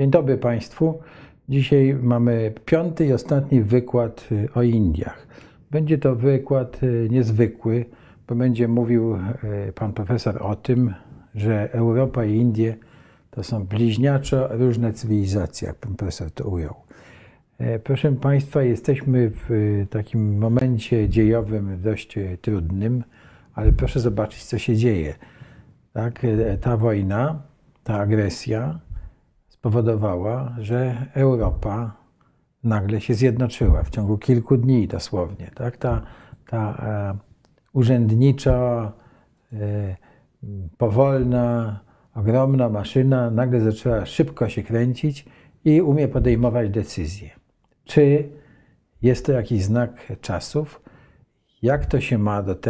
Dzień dobry Państwu. Dzisiaj mamy piąty i ostatni wykład o Indiach. Będzie to wykład niezwykły, bo będzie mówił pan profesor o tym, że Europa i Indie to są bliźniaczo różne cywilizacje, jak pan profesor to ujął. Proszę Państwa, jesteśmy w takim momencie dziejowym dość trudnym, ale proszę zobaczyć, co się dzieje. Tak? Ta wojna, ta agresja spowodowała, że Europa nagle się zjednoczyła w ciągu kilku dni dosłownie. Tak? Ta urzędnicza, powolna, ogromna maszyna nagle zaczęła szybko się kręcić i umie podejmować decyzje. Czy jest to jakiś znak czasów? Jak to się ma do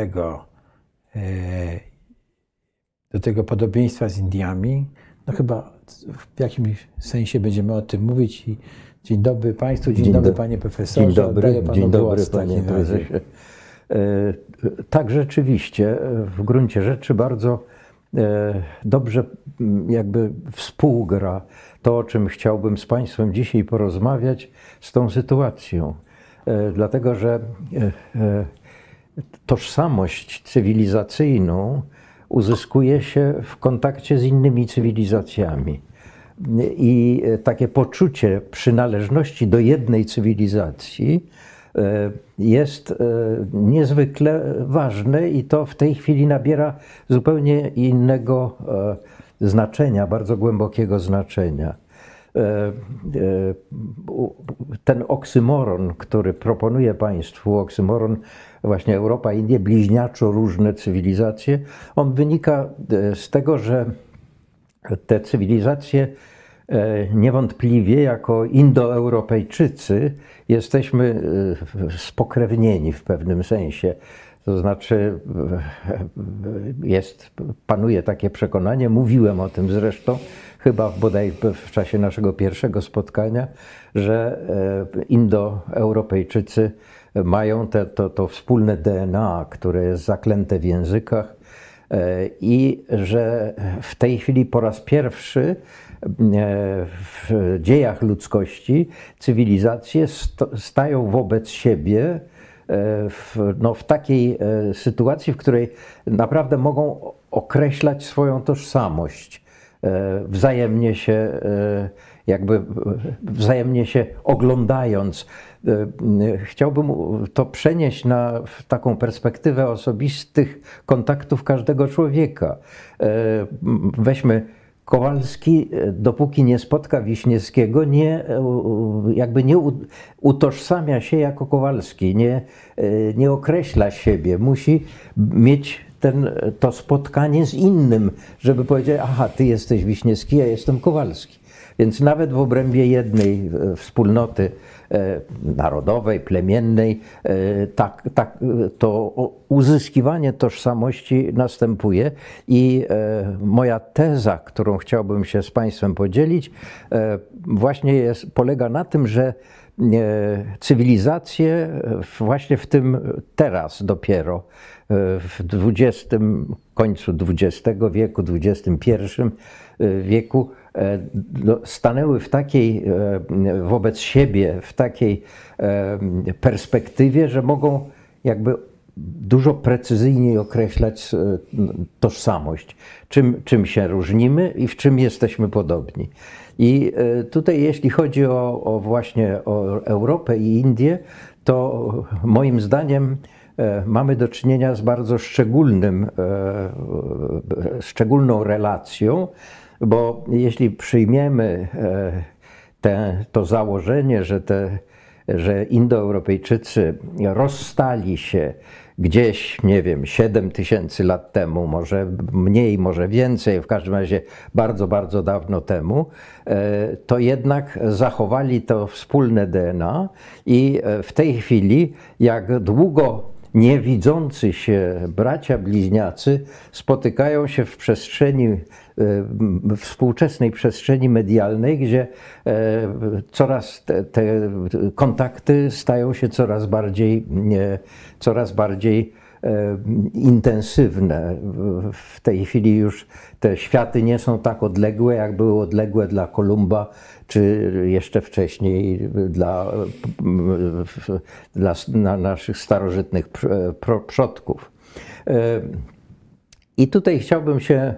tego podobieństwa z Indiami? No chyba w jakimś sensie będziemy o tym mówić. I dzień dobry Państwu, dzień dobry Panie Profesorze. Dzień dobry Panie Prezesie. Tak, rzeczywiście, w gruncie rzeczy bardzo dobrze jakby współgra to, o czym chciałbym z Państwem dzisiaj porozmawiać, z tą sytuacją. Dlatego, że tożsamość cywilizacyjną uzyskuje się w kontakcie z innymi cywilizacjami. I takie poczucie przynależności do jednej cywilizacji jest niezwykle ważne i to w tej chwili nabiera zupełnie innego znaczenia, bardzo głębokiego znaczenia. Ten oksymoron, który proponuję Państwu, oksymoron właśnie Europa, Indie, bliźniaczo różne cywilizacje, on wynika z tego, że te cywilizacje niewątpliwie jako Indoeuropejczycy jesteśmy spokrewnieni w pewnym sensie. To znaczy panuje takie przekonanie, mówiłem o tym zresztą, chyba bodaj w czasie naszego pierwszego spotkania, że Indoeuropejczycy mają to wspólne DNA, które jest zaklęte w językach i że w tej chwili po raz pierwszy w dziejach ludzkości cywilizacje stają wobec siebie w takiej sytuacji, w której naprawdę mogą określać swoją tożsamość, wzajemnie się oglądając. Chciałbym to przenieść na taką perspektywę osobistych kontaktów każdego człowieka. Weźmy Kowalski, dopóki nie spotka Wiśniewskiego, nie utożsamia się jako Kowalski, nie określa siebie. Musi mieć to spotkanie z innym, żeby powiedzieć: aha, ty jesteś Wiśniewski, ja jestem Kowalski. Więc nawet w obrębie jednej wspólnoty narodowej, plemiennej, to uzyskiwanie tożsamości następuje. I moja teza, którą chciałbym się z Państwem podzielić, właśnie polega na tym, że cywilizacje właśnie w tym teraz dopiero, w końcu XX wieku, XXI wieku, stanęły wobec siebie w takiej perspektywie, że mogą jakby dużo precyzyjniej określać tożsamość, czym się różnimy i w czym jesteśmy podobni. I tutaj, jeśli chodzi właśnie o Europę i Indię, to moim zdaniem mamy do czynienia z bardzo szczególną relacją, bo jeśli przyjmiemy to założenie, że Indoeuropejczycy rozstali się gdzieś, nie wiem, 7000 lat temu, może mniej, może więcej, w każdym razie bardzo, bardzo dawno temu, to jednak zachowali to wspólne DNA i w tej chwili, jak długo niewidzący się bracia bliźniacy spotykają się w współczesnej przestrzeni medialnej, gdzie te kontakty stają się coraz bardziej intensywne. W tej chwili już te światy nie są tak odległe, jak były odległe dla Kolumba, czy jeszcze wcześniej dla naszych starożytnych przodków. I tutaj chciałbym się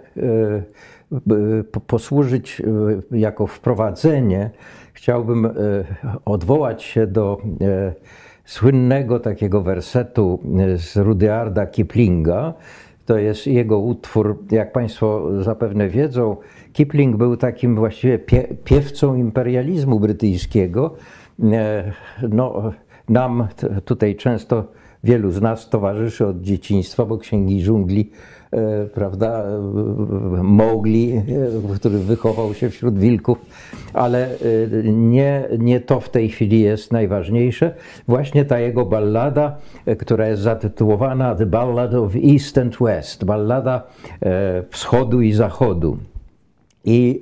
posłużyć jako wprowadzenie, chciałbym odwołać się do słynnego takiego wersetu z Rudyarda Kiplinga. To jest jego utwór, jak Państwo zapewne wiedzą, Kipling był takim właściwie piewcą imperializmu brytyjskiego. No, nam tutaj często wielu z nas towarzyszy od dzieciństwa, bo Księgi Dżungli, prawda, Mowgli, który wychował się wśród wilków, ale nie to w tej chwili jest najważniejsze. Właśnie ta jego ballada, która jest zatytułowana The Ballad of East and West, ballada wschodu i zachodu. I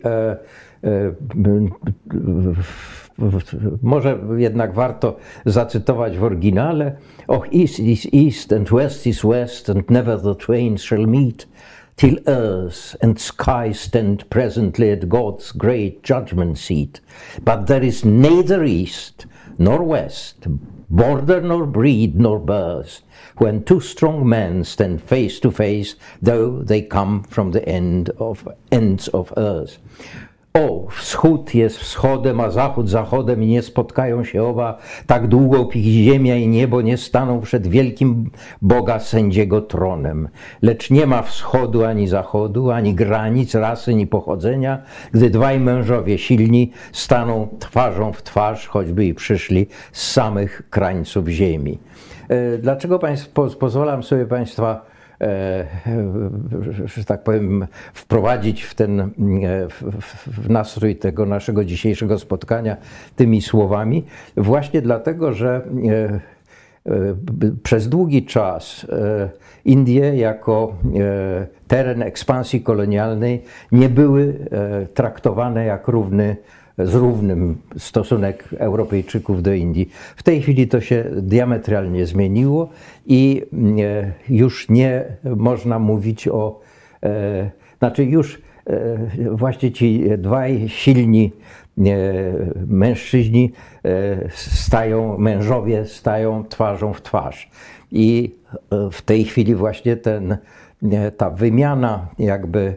może jednak warto zacytować w oryginale. Och, east is east and west is west, and never the twain shall meet, till earth and sky stand presently at God's great judgment seat. But there is neither east nor west, border nor breed nor birth, when two strong men stand face to face, though they come from the ends of earth. O, wschód jest wschodem, a zachód zachodem i nie spotkają się oba tak długo, póki ziemia i niebo nie staną przed wielkim Boga sędziego tronem. Lecz nie ma wschodu ani zachodu, ani granic, rasy, ni pochodzenia, gdy dwaj mężowie silni staną twarzą w twarz, choćby i przyszli z samych krańców ziemi. Dlaczego pozwalam sobie Państwa, że tak powiem, wprowadzić w nastrój tego naszego dzisiejszego spotkania tymi słowami? Właśnie dlatego, że przez długi czas Indie jako teren ekspansji kolonialnej nie były traktowane jak równym stosunek Europejczyków do Indii. W tej chwili to się diametralnie zmieniło i już nie można mówić właśnie ci dwaj silni mężczyźni mężowie stają twarzą w twarz. I w tej chwili właśnie ta wymiana jakby,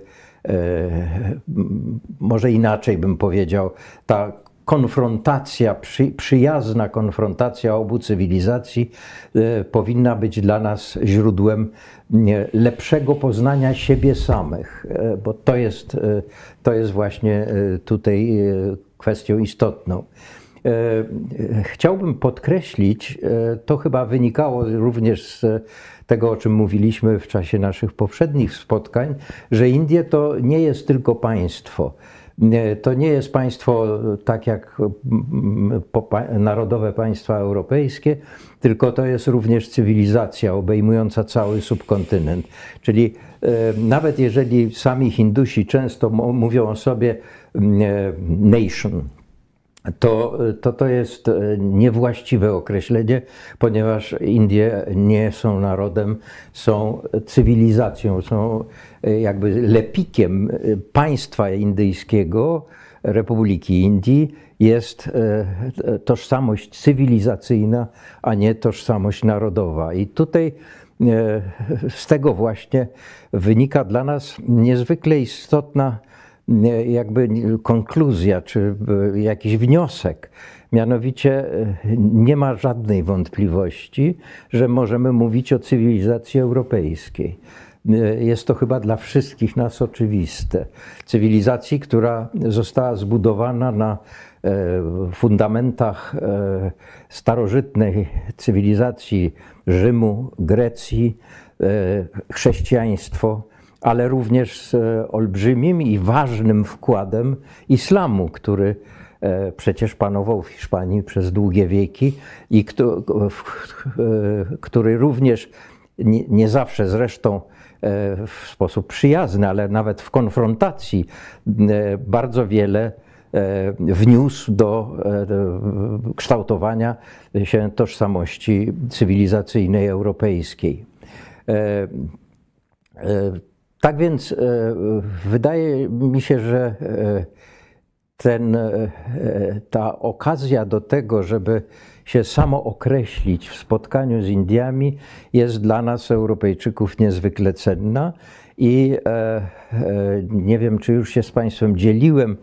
może inaczej bym powiedział, ta konfrontacja, przyjazna konfrontacja obu cywilizacji powinna być dla nas źródłem lepszego poznania siebie samych, bo to jest właśnie tutaj kwestią istotną. Chciałbym podkreślić, to chyba wynikało również z tego, o czym mówiliśmy w czasie naszych poprzednich spotkań, że Indie to nie jest tylko państwo. To nie jest państwo tak jak narodowe państwa europejskie, tylko to jest również cywilizacja obejmująca cały subkontynent. Czyli nawet jeżeli sami Hindusi często mówią o sobie nation, to jest niewłaściwe określenie, ponieważ Indie nie są narodem, są cywilizacją, są jakby lepikiem państwa indyjskiego, Republiki Indii, jest tożsamość cywilizacyjna, a nie tożsamość narodowa. I tutaj z tego właśnie wynika dla nas niezwykle istotna jakby konkluzja, czy jakiś wniosek. Mianowicie nie ma żadnej wątpliwości, że możemy mówić o cywilizacji europejskiej. Jest to chyba dla wszystkich nas oczywiste. Cywilizacji, która została zbudowana na fundamentach starożytnej cywilizacji Rzymu, Grecji, chrześcijaństwo, ale również z olbrzymim i ważnym wkładem islamu, który przecież panował w Hiszpanii przez długie wieki i który również nie zawsze zresztą w sposób przyjazny, ale nawet w konfrontacji bardzo wiele wniósł do kształtowania się tożsamości cywilizacyjnej europejskiej. Tak więc wydaje mi się, że ta okazja do tego, żeby się samo określić w spotkaniu z Indiami, jest dla nas, Europejczyków, niezwykle cenna i nie wiem, czy już się z Państwem dzieliłem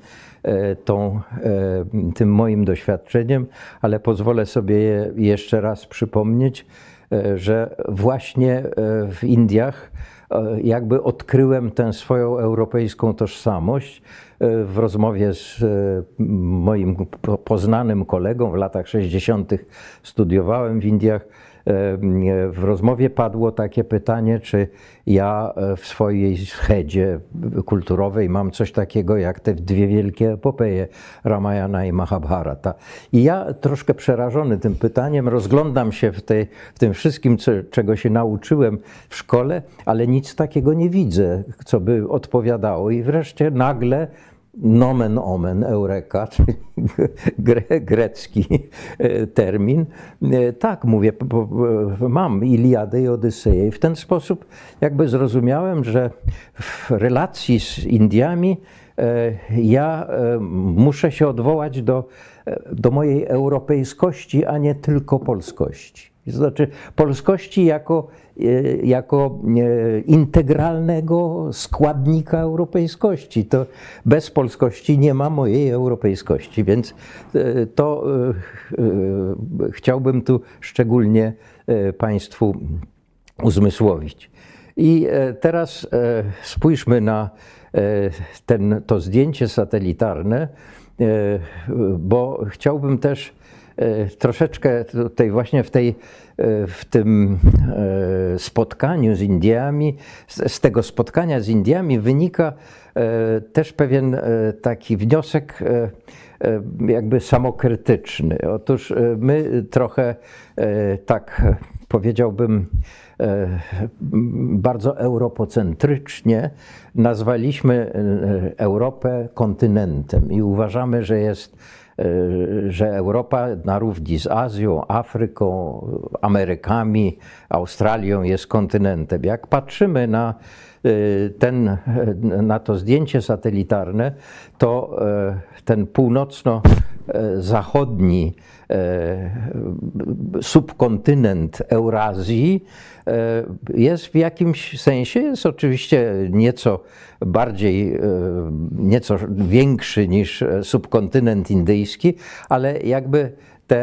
tym moim doświadczeniem, ale pozwolę sobie je jeszcze raz przypomnieć, że właśnie w Indiach jakby odkryłem tę swoją europejską tożsamość. W rozmowie z moim poznanym kolegą, w latach 60. studiowałem w Indiach, w rozmowie padło takie pytanie, czy ja w swojej schedzie kulturowej mam coś takiego jak te dwie wielkie epopeje, Ramayana i Mahabharata. I ja troszkę przerażony tym pytaniem rozglądam się w tym wszystkim, czego się nauczyłem w szkole, ale nic takiego nie widzę, co by odpowiadało. I wreszcie nagle nomen omen, eureka, czyli grecki termin. Tak, mówię, mam Iliadę i Odyseję. I w ten sposób jakby zrozumiałem, że w relacji z Indiami ja muszę się odwołać do mojej europejskości, a nie tylko polskości. To znaczy polskości jako integralnego składnika europejskości. To bez polskości nie ma mojej europejskości, więc to chciałbym tu szczególnie Państwu uzmysłowić. I teraz spójrzmy na to zdjęcie satelitarne, bo chciałbym też troszeczkę tutaj właśnie w tym spotkaniu z Indiami, z tego spotkania z Indiami wynika też pewien taki wniosek jakby samokrytyczny. Otóż my trochę tak powiedziałbym bardzo europocentrycznie nazwaliśmy Europę kontynentem i uważamy, że Europa na równi z Azją, Afryką, Amerykami, Australią jest kontynentem. Jak patrzymy na to zdjęcie satelitarne, to ten północno-zachodni subkontynent Eurazji jest w jakimś sensie, jest oczywiście nieco większy niż subkontynent indyjski, ale jakby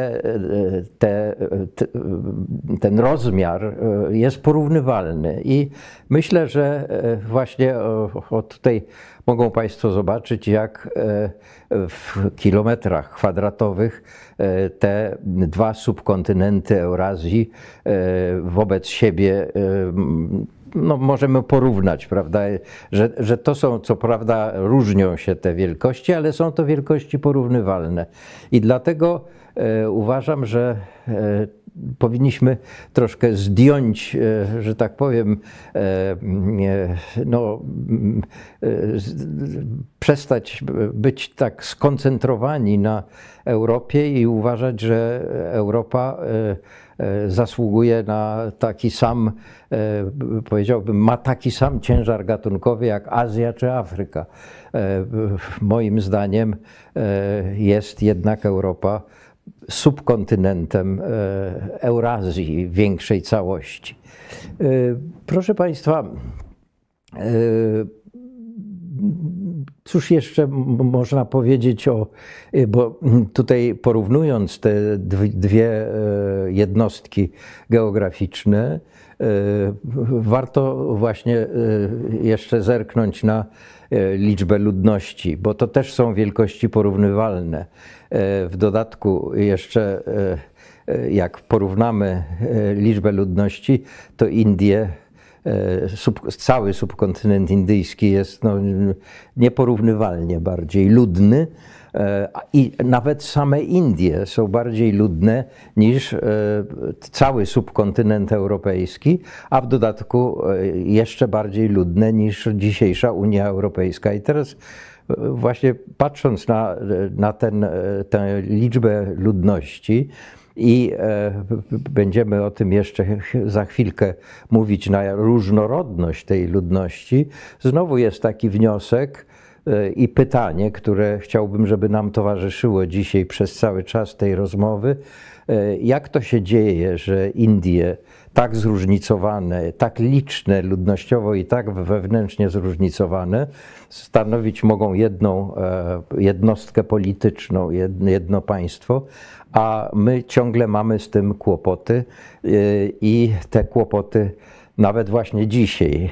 ten rozmiar jest porównywalny i myślę, że właśnie tutaj mogą Państwo zobaczyć, jak w kilometrach kwadratowych te dwa subkontynenty Eurazji wobec siebie no, możemy porównać, prawda, że to są, co prawda różnią się te wielkości, ale są to wielkości porównywalne i dlatego uważam, że powinniśmy troszkę zdjąć, że tak powiem, no, przestać być tak skoncentrowani na Europie i uważać, że Europa zasługuje na taki sam, powiedziałbym, ma taki sam ciężar gatunkowy jak Azja czy Afryka. Moim zdaniem jest jednak Europa subkontynentem Eurazji w większej całości. Proszę Państwa, cóż jeszcze można powiedzieć bo tutaj porównując te dwie jednostki geograficzne, warto właśnie jeszcze zerknąć na liczbę ludności, bo to też są wielkości porównywalne. W dodatku jeszcze jak porównamy liczbę ludności, to Indie, cały subkontynent indyjski jest no, nieporównywalnie bardziej ludny i nawet same Indie są bardziej ludne niż cały subkontynent europejski, a w dodatku jeszcze bardziej ludne niż dzisiejsza Unia Europejska. I teraz właśnie patrząc na tę liczbę ludności i będziemy o tym jeszcze za chwilkę mówić, na różnorodność tej ludności, znowu jest taki wniosek i pytanie, które chciałbym, żeby nam towarzyszyło dzisiaj przez cały czas tej rozmowy. Jak to się dzieje, że Indie tak zróżnicowane, tak liczne ludnościowo i tak wewnętrznie zróżnicowane, stanowić mogą jedną jednostkę polityczną, jedno państwo, a my ciągle mamy z tym kłopoty i te kłopoty nawet właśnie dzisiaj,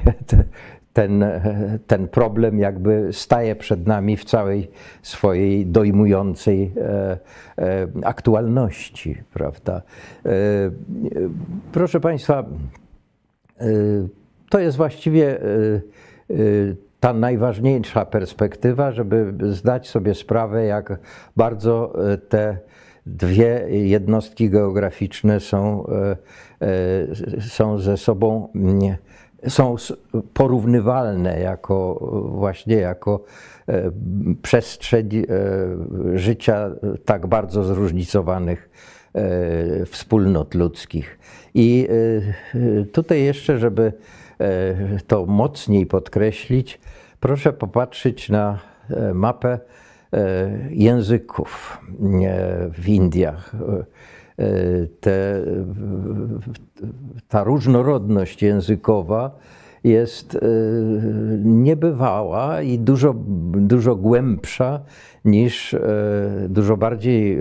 ten problem jakby staje przed nami w całej swojej dojmującej aktualności, prawda? Proszę Państwa, to jest właściwie ta najważniejsza perspektywa, żeby zdać sobie sprawę, jak bardzo te dwie jednostki geograficzne są ze sobą są porównywalne jako przestrzeń życia tak bardzo zróżnicowanych wspólnot ludzkich. I tutaj jeszcze, żeby to mocniej podkreślić, proszę popatrzeć na mapę języków w Indiach. Ta różnorodność językowa jest niebywała i dużo głębsza niż, dużo bardziej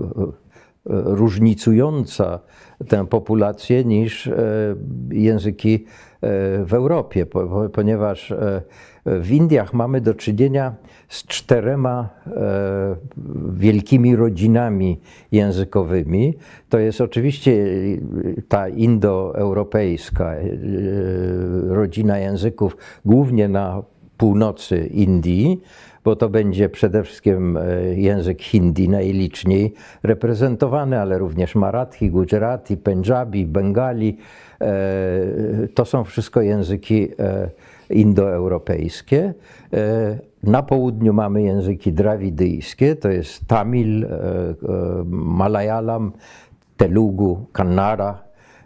różnicująca tę populację niż języki w Europie, ponieważ w Indiach mamy do czynienia z 4 wielkimi rodzinami językowymi. To jest oczywiście ta indoeuropejska rodzina języków, głównie na północy Indii, bo to będzie przede wszystkim język hindi najliczniej reprezentowany, ale również marathi, gujarati, pendżabi, bengali. To są wszystko języki indoeuropejskie. Na południu mamy języki drawidyjskie, to jest Tamil, Malayalam, Telugu, Kannada.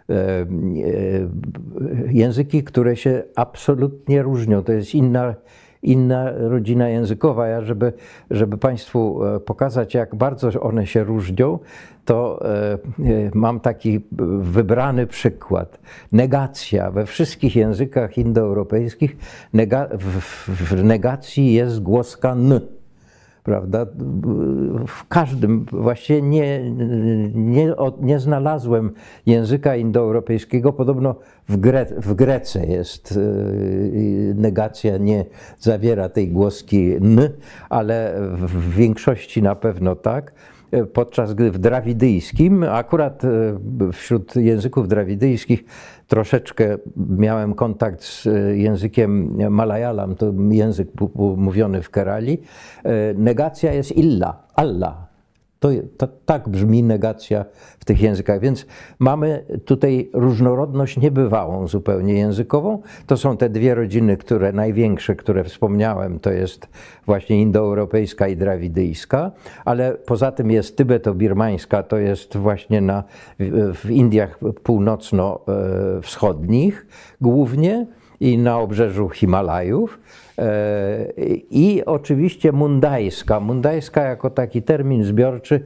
Języki, które się absolutnie różnią. To jest inna rodzina językowa. Ja, żeby Państwu pokazać, jak bardzo one się różnią, to mam taki wybrany przykład. Negacja we wszystkich językach indoeuropejskich, w negacji jest głoska n. Prawda? W każdym, właściwie nie znalazłem języka indoeuropejskiego, podobno w Grece jest negacja, nie zawiera tej głoski n, ale w większości na pewno tak. Podczas gdy w drawidyjskim, akurat wśród języków drawidyjskich troszeczkę miałem kontakt z językiem Malayalam, to język mówiony w Kerali, negacja jest illa, Allah. Tak brzmi negacja w tych językach, więc mamy tutaj różnorodność niebywałą zupełnie językową. To są te dwie rodziny, największe, które wspomniałem, to jest właśnie indoeuropejska i drawidyjska, ale poza tym jest tybето-birmańska, to jest właśnie w Indiach północno-wschodnich głównie i na obrzeżu Himalajów. I oczywiście mundajska. Mundajska jako taki termin zbiorczy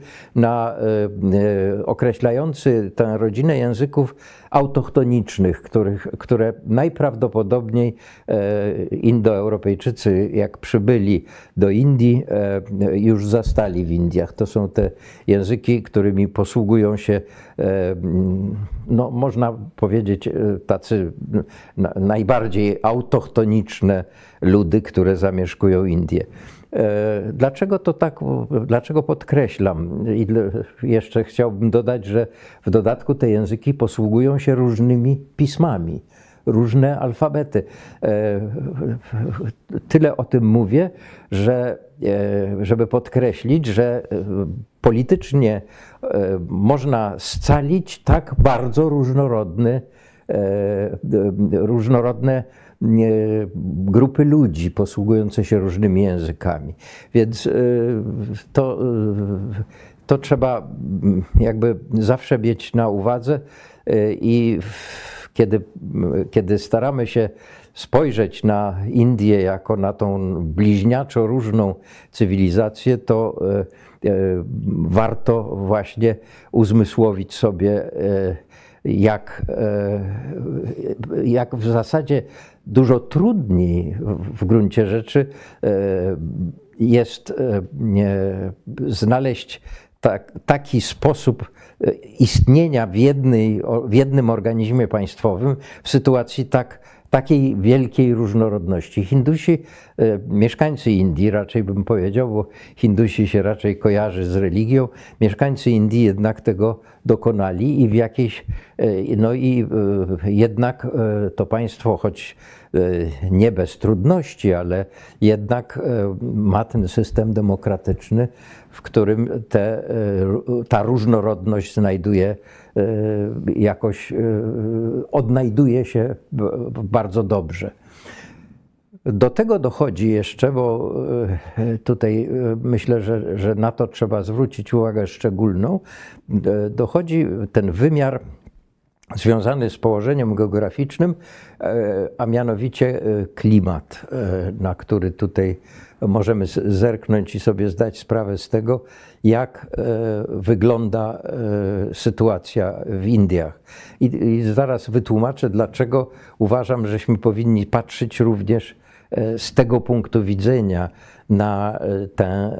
określający tę rodzinę języków autochtonicznych, które najprawdopodobniej Indoeuropejczycy, jak przybyli do Indii, już zastali w Indiach. To są te języki, którymi posługują się, no, można powiedzieć, tacy najbardziej autochtoniczne ludy, które zamieszkują Indię. Dlaczego podkreślam? I jeszcze chciałbym dodać, że w dodatku te języki posługują się różnymi pismami, różne alfabety. Tyle o tym mówię, żeby podkreślić, że politycznie można scalić tak bardzo różnorodne grupy ludzi posługujące się różnymi językami. Więc to trzeba jakby zawsze mieć na uwadze i kiedy staramy się spojrzeć na Indię jako na tą bliźniaczo różną cywilizację, to warto właśnie uzmysłowić sobie, jak w zasadzie dużo trudniej w gruncie rzeczy jest znaleźć taki sposób istnienia w jednym organizmie państwowym w sytuacji takiej wielkiej różnorodności. Hindusi, mieszkańcy Indii, raczej bym powiedział, bo Hindusi się raczej kojarzy z religią, mieszkańcy Indii jednak tego dokonali i w jakiejś, no i jednak to państwo, choć nie bez trudności, ale jednak ma ten system demokratyczny, w którym ta różnorodność odnajduje się bardzo dobrze. Do tego dochodzi jeszcze, bo tutaj myślę, że na to trzeba zwrócić uwagę szczególną, dochodzi ten wymiar związany z położeniem geograficznym, a mianowicie klimat, na który tutaj możemy zerknąć i sobie zdać sprawę z tego, jak wygląda sytuacja w Indiach. I zaraz wytłumaczę, dlaczego uważam, żeśmy powinni patrzeć również z tego punktu widzenia na tę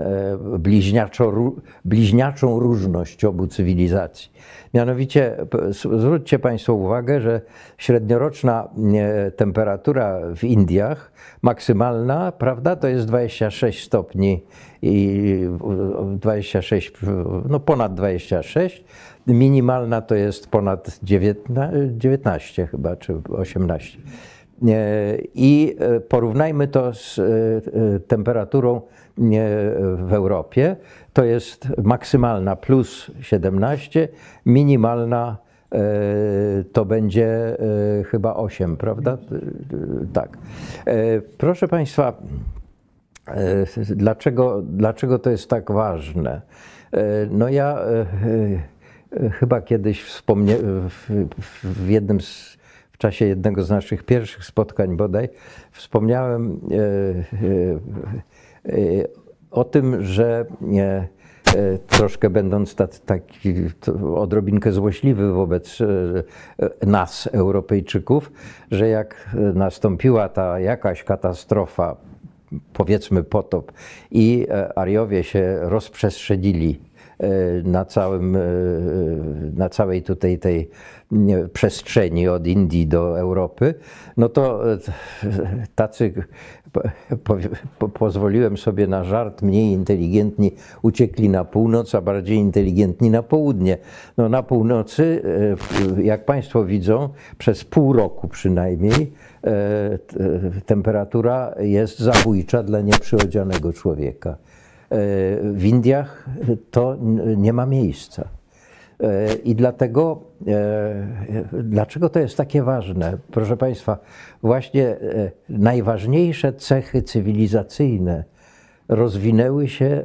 bliźniaczą różność obu cywilizacji. Mianowicie zwróćcie Państwo uwagę, że średnioroczna temperatura w Indiach maksymalna, prawda, to jest 26 stopni i 26, no ponad 26, minimalna to jest ponad 19 chyba, czy 18. I porównajmy to z temperaturą w Europie. To jest maksymalna plus 17, minimalna to będzie chyba 8, prawda? Tak. Proszę Państwa, dlaczego to jest tak ważne? No ja chyba kiedyś w czasie jednego z naszych pierwszych spotkań bodaj wspomniałem o tym, że troszkę będąc taki odrobinkę złośliwy wobec nas, Europejczyków, że jak nastąpiła ta jakaś katastrofa, powiedzmy potop, i Ariowie się rozprzestrzenili na całej tutaj tej przestrzeni od Indii do Europy, no to tacy, pozwoliłem sobie na żart, mniej inteligentni uciekli na północ, a bardziej inteligentni na południe. No na północy, jak Państwo widzą, przez pół roku przynajmniej temperatura jest zabójcza dla nieprzyrodzionego człowieka. W Indiach to nie ma miejsca. I dlaczego to jest takie ważne? Proszę Państwa, właśnie najważniejsze cechy cywilizacyjne rozwinęły się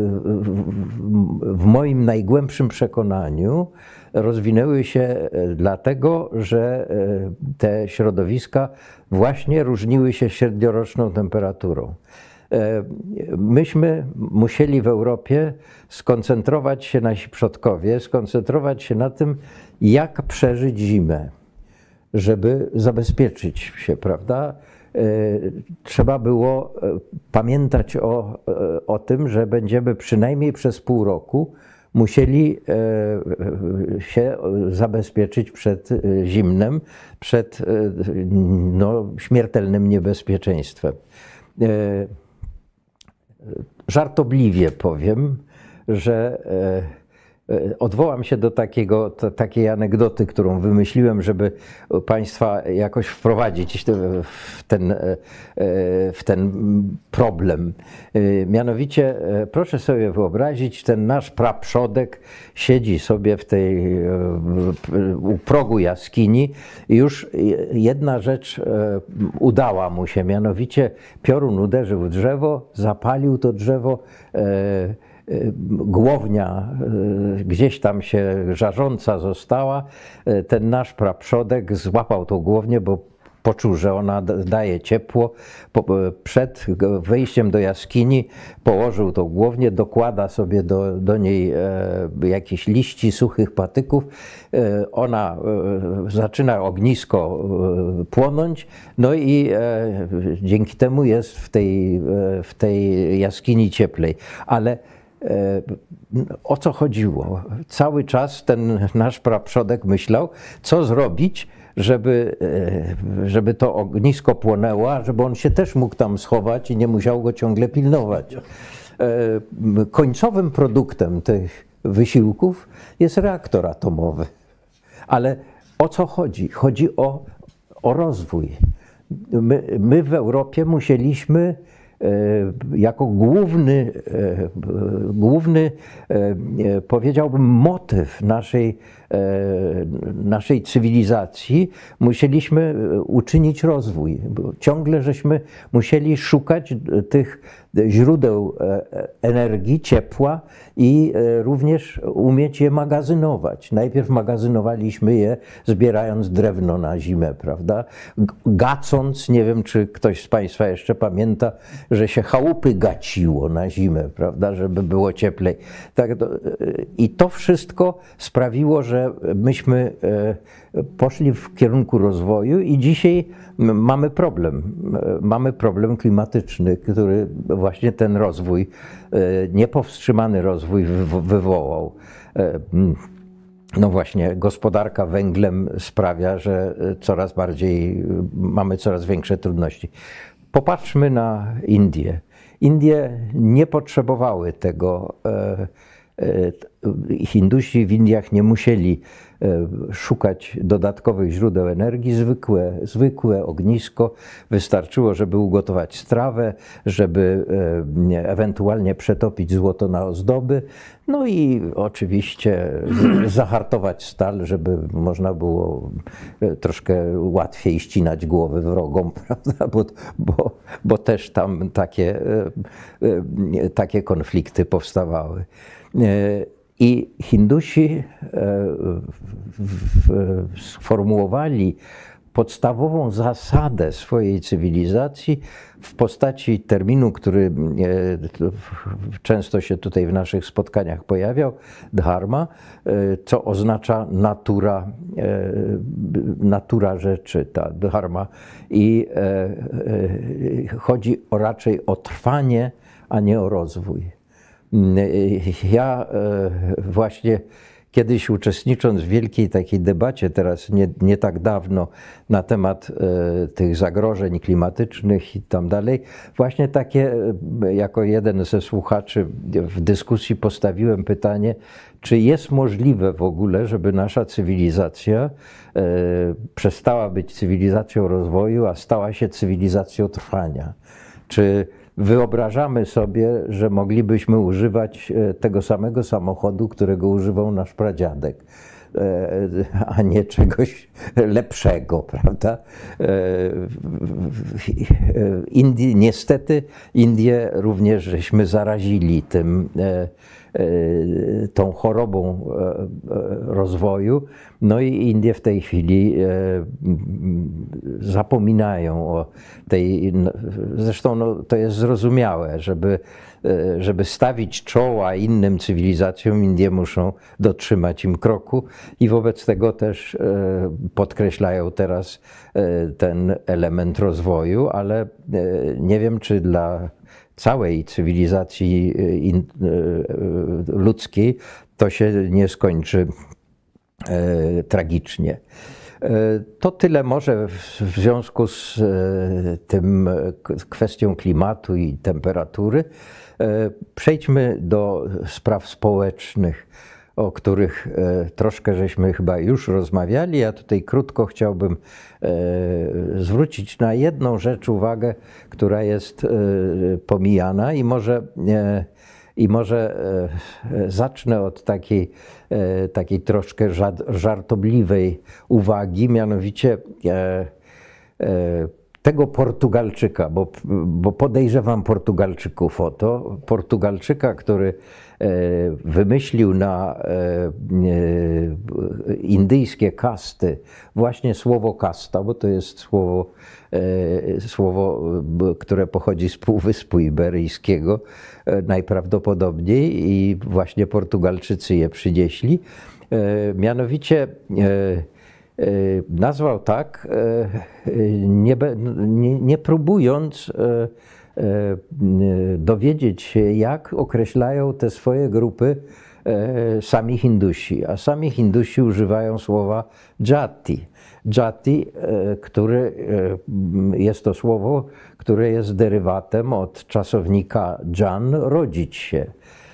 w moim najgłębszym przekonaniu, rozwinęły się dlatego, że te środowiska właśnie różniły się średnioroczną temperaturą. Myśmy musieli w Europie skoncentrować się, nasi przodkowie, skoncentrować się na tym, jak przeżyć zimę, żeby zabezpieczyć się, prawda? Trzeba było pamiętać o tym, że będziemy przynajmniej przez pół roku musieli się zabezpieczyć przed zimnem, przed śmiertelnym niebezpieczeństwem. Żartobliwie powiem, że odwołam się do takiej anegdoty, którą wymyśliłem, żeby Państwa jakoś wprowadzić w ten problem. Mianowicie proszę sobie wyobrazić, ten nasz praprzodek siedzi sobie u progu jaskini i już jedna rzecz udała mu się, mianowicie piorun uderzył w drzewo, zapalił to drzewo, głownia gdzieś tam się żarząca została, ten nasz praprzodek złapał tą głownię, bo poczuł, że ona daje ciepło. Przed wejściem do jaskini położył tą głownię, dokłada sobie do niej jakieś liści, suchych patyków. Ona zaczyna ognisko płonąć, no i dzięki temu jest w tej jaskini cieplej. Ale o co chodziło? Cały czas ten nasz praprzodek myślał, co zrobić, żeby to ognisko płonęło, a żeby on się też mógł tam schować i nie musiał go ciągle pilnować. Końcowym produktem tych wysiłków jest reaktor atomowy. Ale o co chodzi? Chodzi o rozwój. My w Europie musieliśmy jako główny powiedziałbym, motyw naszej cywilizacji musieliśmy uczynić rozwój. Bo ciągle żeśmy musieli szukać tych źródeł energii, ciepła i również umieć je magazynować. Najpierw magazynowaliśmy je zbierając drewno na zimę, prawda? Gacąc, nie wiem czy ktoś z Państwa jeszcze pamięta, że się chałupy gaciło na zimę, prawda, żeby było cieplej. Tak, i to wszystko sprawiło, że myśmy poszli w kierunku rozwoju i dzisiaj mamy problem klimatyczny, który właśnie ten rozwój, niepowstrzymany rozwój wywołał. No właśnie, gospodarka węglem sprawia, że mamy coraz większe trudności. Popatrzmy na Indie. Indie nie potrzebowały tego. Hindusi w Indiach nie musieli szukać dodatkowych źródeł energii, zwykłe ognisko wystarczyło, żeby ugotować strawę, żeby ewentualnie przetopić złoto na ozdoby, no i oczywiście zahartować stal, żeby można było troszkę łatwiej ścinać głowy wrogom, prawda? Bo też tam takie konflikty powstawały. I Hindusi sformułowali podstawową zasadę swojej cywilizacji w postaci terminu, który często się tutaj w naszych spotkaniach pojawiał, dharma, co oznacza natura rzeczy, ta dharma. I chodzi raczej o trwanie, a nie o rozwój. Ja właśnie kiedyś uczestnicząc w wielkiej takiej debacie, teraz nie tak dawno, na temat tych zagrożeń klimatycznych i tam dalej, właśnie takie, jako jeden ze słuchaczy w dyskusji postawiłem pytanie, czy jest możliwe w ogóle, żeby nasza cywilizacja przestała być cywilizacją rozwoju, a stała się cywilizacją trwania. Czy wyobrażamy sobie, że moglibyśmy używać tego samego samochodu, którego używał nasz pradziadek, a nie czegoś lepszego, prawda? Niestety Indie również żeśmy zarazili tą chorobą rozwoju, no i Indie w tej chwili zapominają o tej, zresztą no, to jest zrozumiałe, żeby stawić czoła innym cywilizacjom, Indie muszą dotrzymać im kroku i wobec tego też podkreślają teraz ten element rozwoju, ale nie wiem, czy dla całej cywilizacji ludzkiej to się nie skończy tragicznie. To tyle może w związku z tym kwestią klimatu i temperatury. Przejdźmy do spraw społecznych, o których troszkę żeśmy chyba już rozmawiali. Ja tutaj krótko chciałbym zwrócić na jedną rzecz uwagę, która jest pomijana i może zacznę od takiej troszkę żartobliwej uwagi, mianowicie tego Portugalczyka, bo podejrzewam Portugalczyków o to, Portugalczyka, który wymyślił na indyjskie kasty właśnie słowo kasta, bo to jest słowo, które pochodzi z Półwyspu Iberyjskiego najprawdopodobniej i właśnie Portugalczycy je przynieśli. Mianowicie nazwał tak, nie próbując dowiedzieć się, jak określają te swoje grupy sami Hindusi. A sami Hindusi używają słowa jati. Jati, który jest to słowo, które jest derywatem od czasownika jan, rodzić się.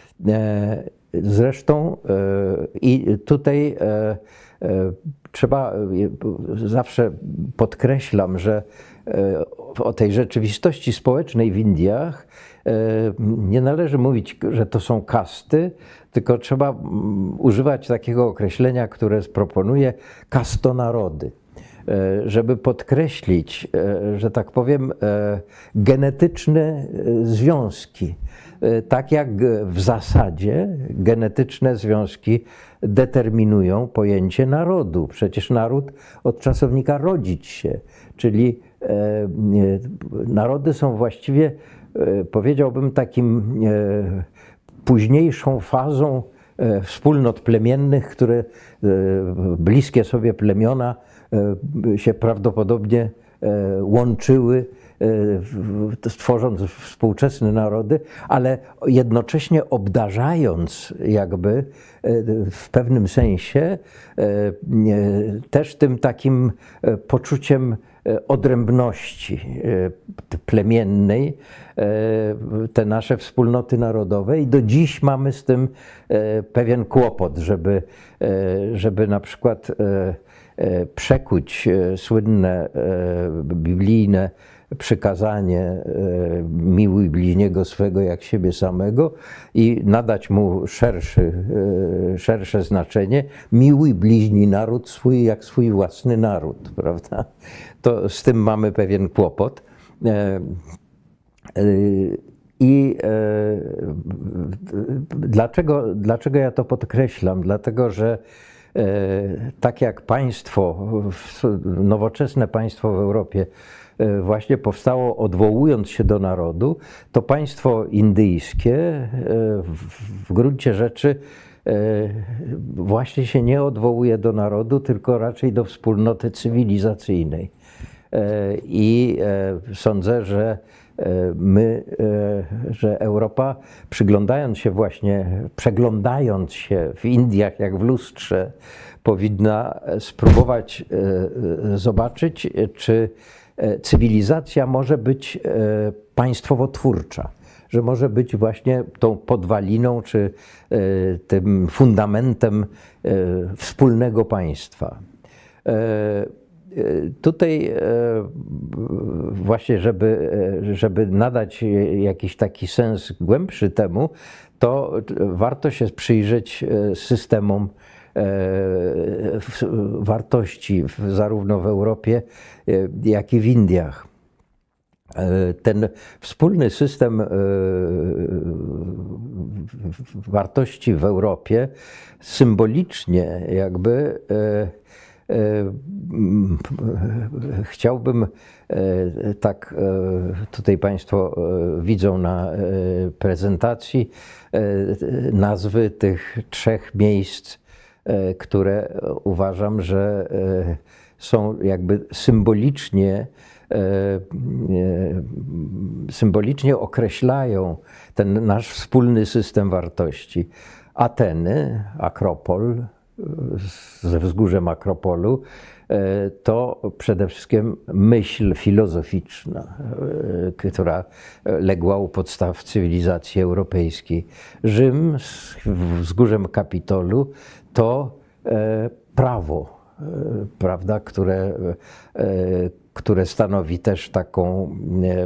Zresztą i tutaj trzeba, zawsze podkreślam, że o tej rzeczywistości społecznej w Indiach nie należy mówić, że to są kasty, tylko trzeba używać takiego określenia, które proponuje kastonarody, żeby podkreślić, że tak powiem, genetyczne związki. Tak jak w zasadzie genetyczne związki determinują pojęcie narodu. Przecież naród od czasownika rodzić się, czyli narody są właściwie, powiedziałbym, takim późniejszą fazą wspólnot plemiennych, które bliskie sobie plemiona się prawdopodobnie łączyły, tworząc współczesne narody, ale jednocześnie obdarzając jakby w pewnym sensie też tym takim poczuciem odrębności plemiennej te nasze wspólnoty narodowe i do dziś mamy z tym pewien kłopot, żeby na przykład przekuć słynne biblijne przykazanie miłuj bliźniego swego jak siebie samego i nadać mu szersze znaczenie, miłuj bliźni naród swój jak swój własny naród, prawda? To z tym mamy pewien kłopot. I dlaczego ja to podkreślam? Dlatego, że tak jak nowoczesne państwo w Europie właśnie powstało odwołując się do narodu, to państwo indyjskie w gruncie rzeczy właśnie się nie odwołuje do narodu, tylko raczej do wspólnoty cywilizacyjnej. I sądzę, że że Europa, przeglądając się w Indiach jak w lustrze, powinna spróbować zobaczyć, czy cywilizacja może być państwowo-twórcza, że może być właśnie tą podwaliną, czy tym fundamentem wspólnego państwa. Tutaj właśnie, żeby nadać jakiś taki sens głębszy temu, to warto się przyjrzeć systemom wartości zarówno w Europie, jak i w Indiach. Ten wspólny system wartości w Europie symbolicznie jakby chciałbym, tak tutaj Państwo widzą na prezentacji, nazwy tych 3 miejsc, które uważam, że są jakby symbolicznie określają ten nasz wspólny system wartości. Ateny, Akropol, ze wzgórzem Akropolu, to przede wszystkim myśl filozoficzna, która legła u podstaw cywilizacji europejskiej. Rzym z wzgórzem Kapitolu to prawo, prawda, które stanowi też taką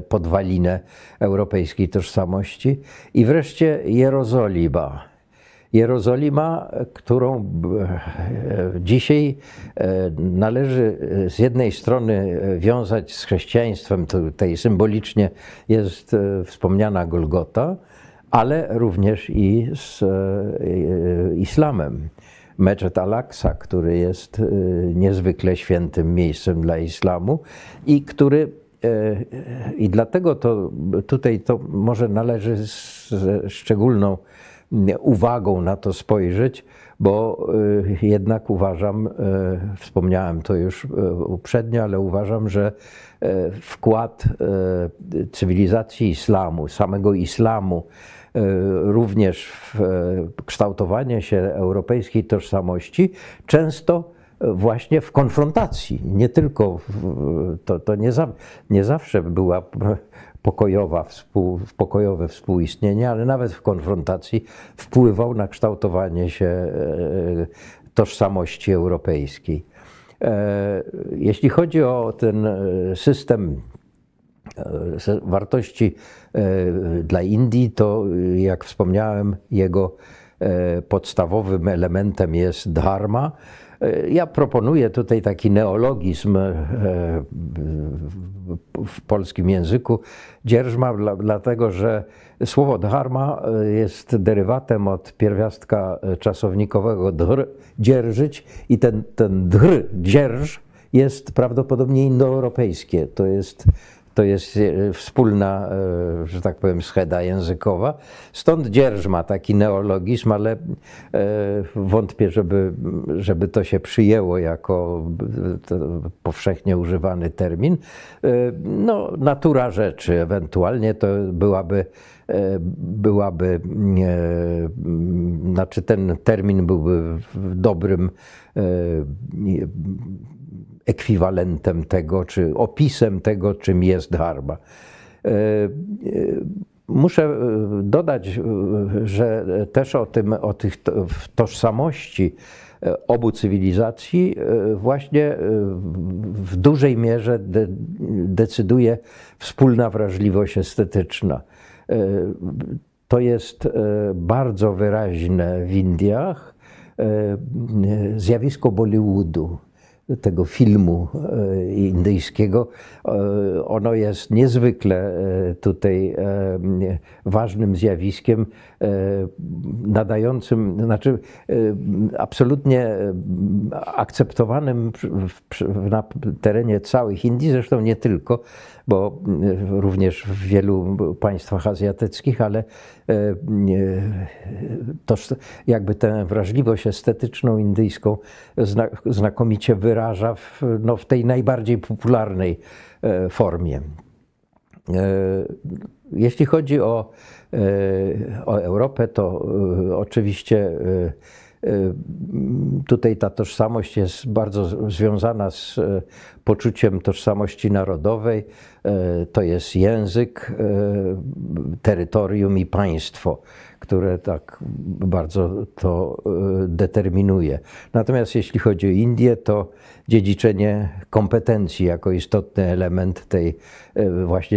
podwalinę europejskiej tożsamości. I wreszcie Jerozolima. Jerozolima, którą dzisiaj należy z jednej strony wiązać z chrześcijaństwem, tutaj symbolicznie jest wspomniana Golgota, ale również i z islamem. Medżed Al-Aqsa, który jest niezwykle świętym miejscem dla islamu i dlatego tutaj może należy z szczególną uwagą na to spojrzeć, bo jednak uważam, wspomniałem to już uprzednio, ale uważam, że wkład cywilizacji islamu, samego islamu, również w kształtowanie się europejskiej tożsamości, często właśnie w konfrontacji, nie tylko, nie zawsze była pokojowe współistnienie, ale nawet w konfrontacji wpływał na kształtowanie się tożsamości europejskiej. Jeśli chodzi o ten system wartości dla Indii, to jak wspomniałem, jego podstawowym elementem jest dharma. Ja proponuję tutaj taki neologizm w polskim języku, dzierżma, dlatego że słowo dharma jest derywatem od pierwiastka czasownikowego dhr, dzierżyć, i ten dhr, dzierż, jest prawdopodobnie indoeuropejskie. To jest wspólna, że tak powiem, scheda językowa. Stąd dzierżma, taki neologizm, ale wątpię, żeby to się przyjęło jako powszechnie używany termin. No, natura rzeczy, ewentualnie to znaczy ten termin byłby dobrym ekwiwalentem tego, czy opisem tego, czym jest dharma. Muszę dodać, że też o tych tożsamości obu cywilizacji właśnie w dużej mierze decyduje wspólna wrażliwość estetyczna. To jest bardzo wyraźne w Indiach zjawisko Bollywoodu, tego filmu indyjskiego. Ono jest niezwykle tutaj ważnym zjawiskiem, nadającym, znaczy absolutnie akceptowanym na terenie całych Indii, zresztą nie tylko, bo również w wielu państwach azjatyckich, ale to jakby tę wrażliwość estetyczną indyjską znakomicie wyraża w tej najbardziej popularnej formie. Jeśli chodzi o Europę, to oczywiście tutaj ta tożsamość jest bardzo związana z poczuciem tożsamości narodowej. To jest język, terytorium i państwo, które tak bardzo to determinuje. Natomiast jeśli chodzi o Indię, to dziedziczenie kompetencji jako istotny element tej właśnie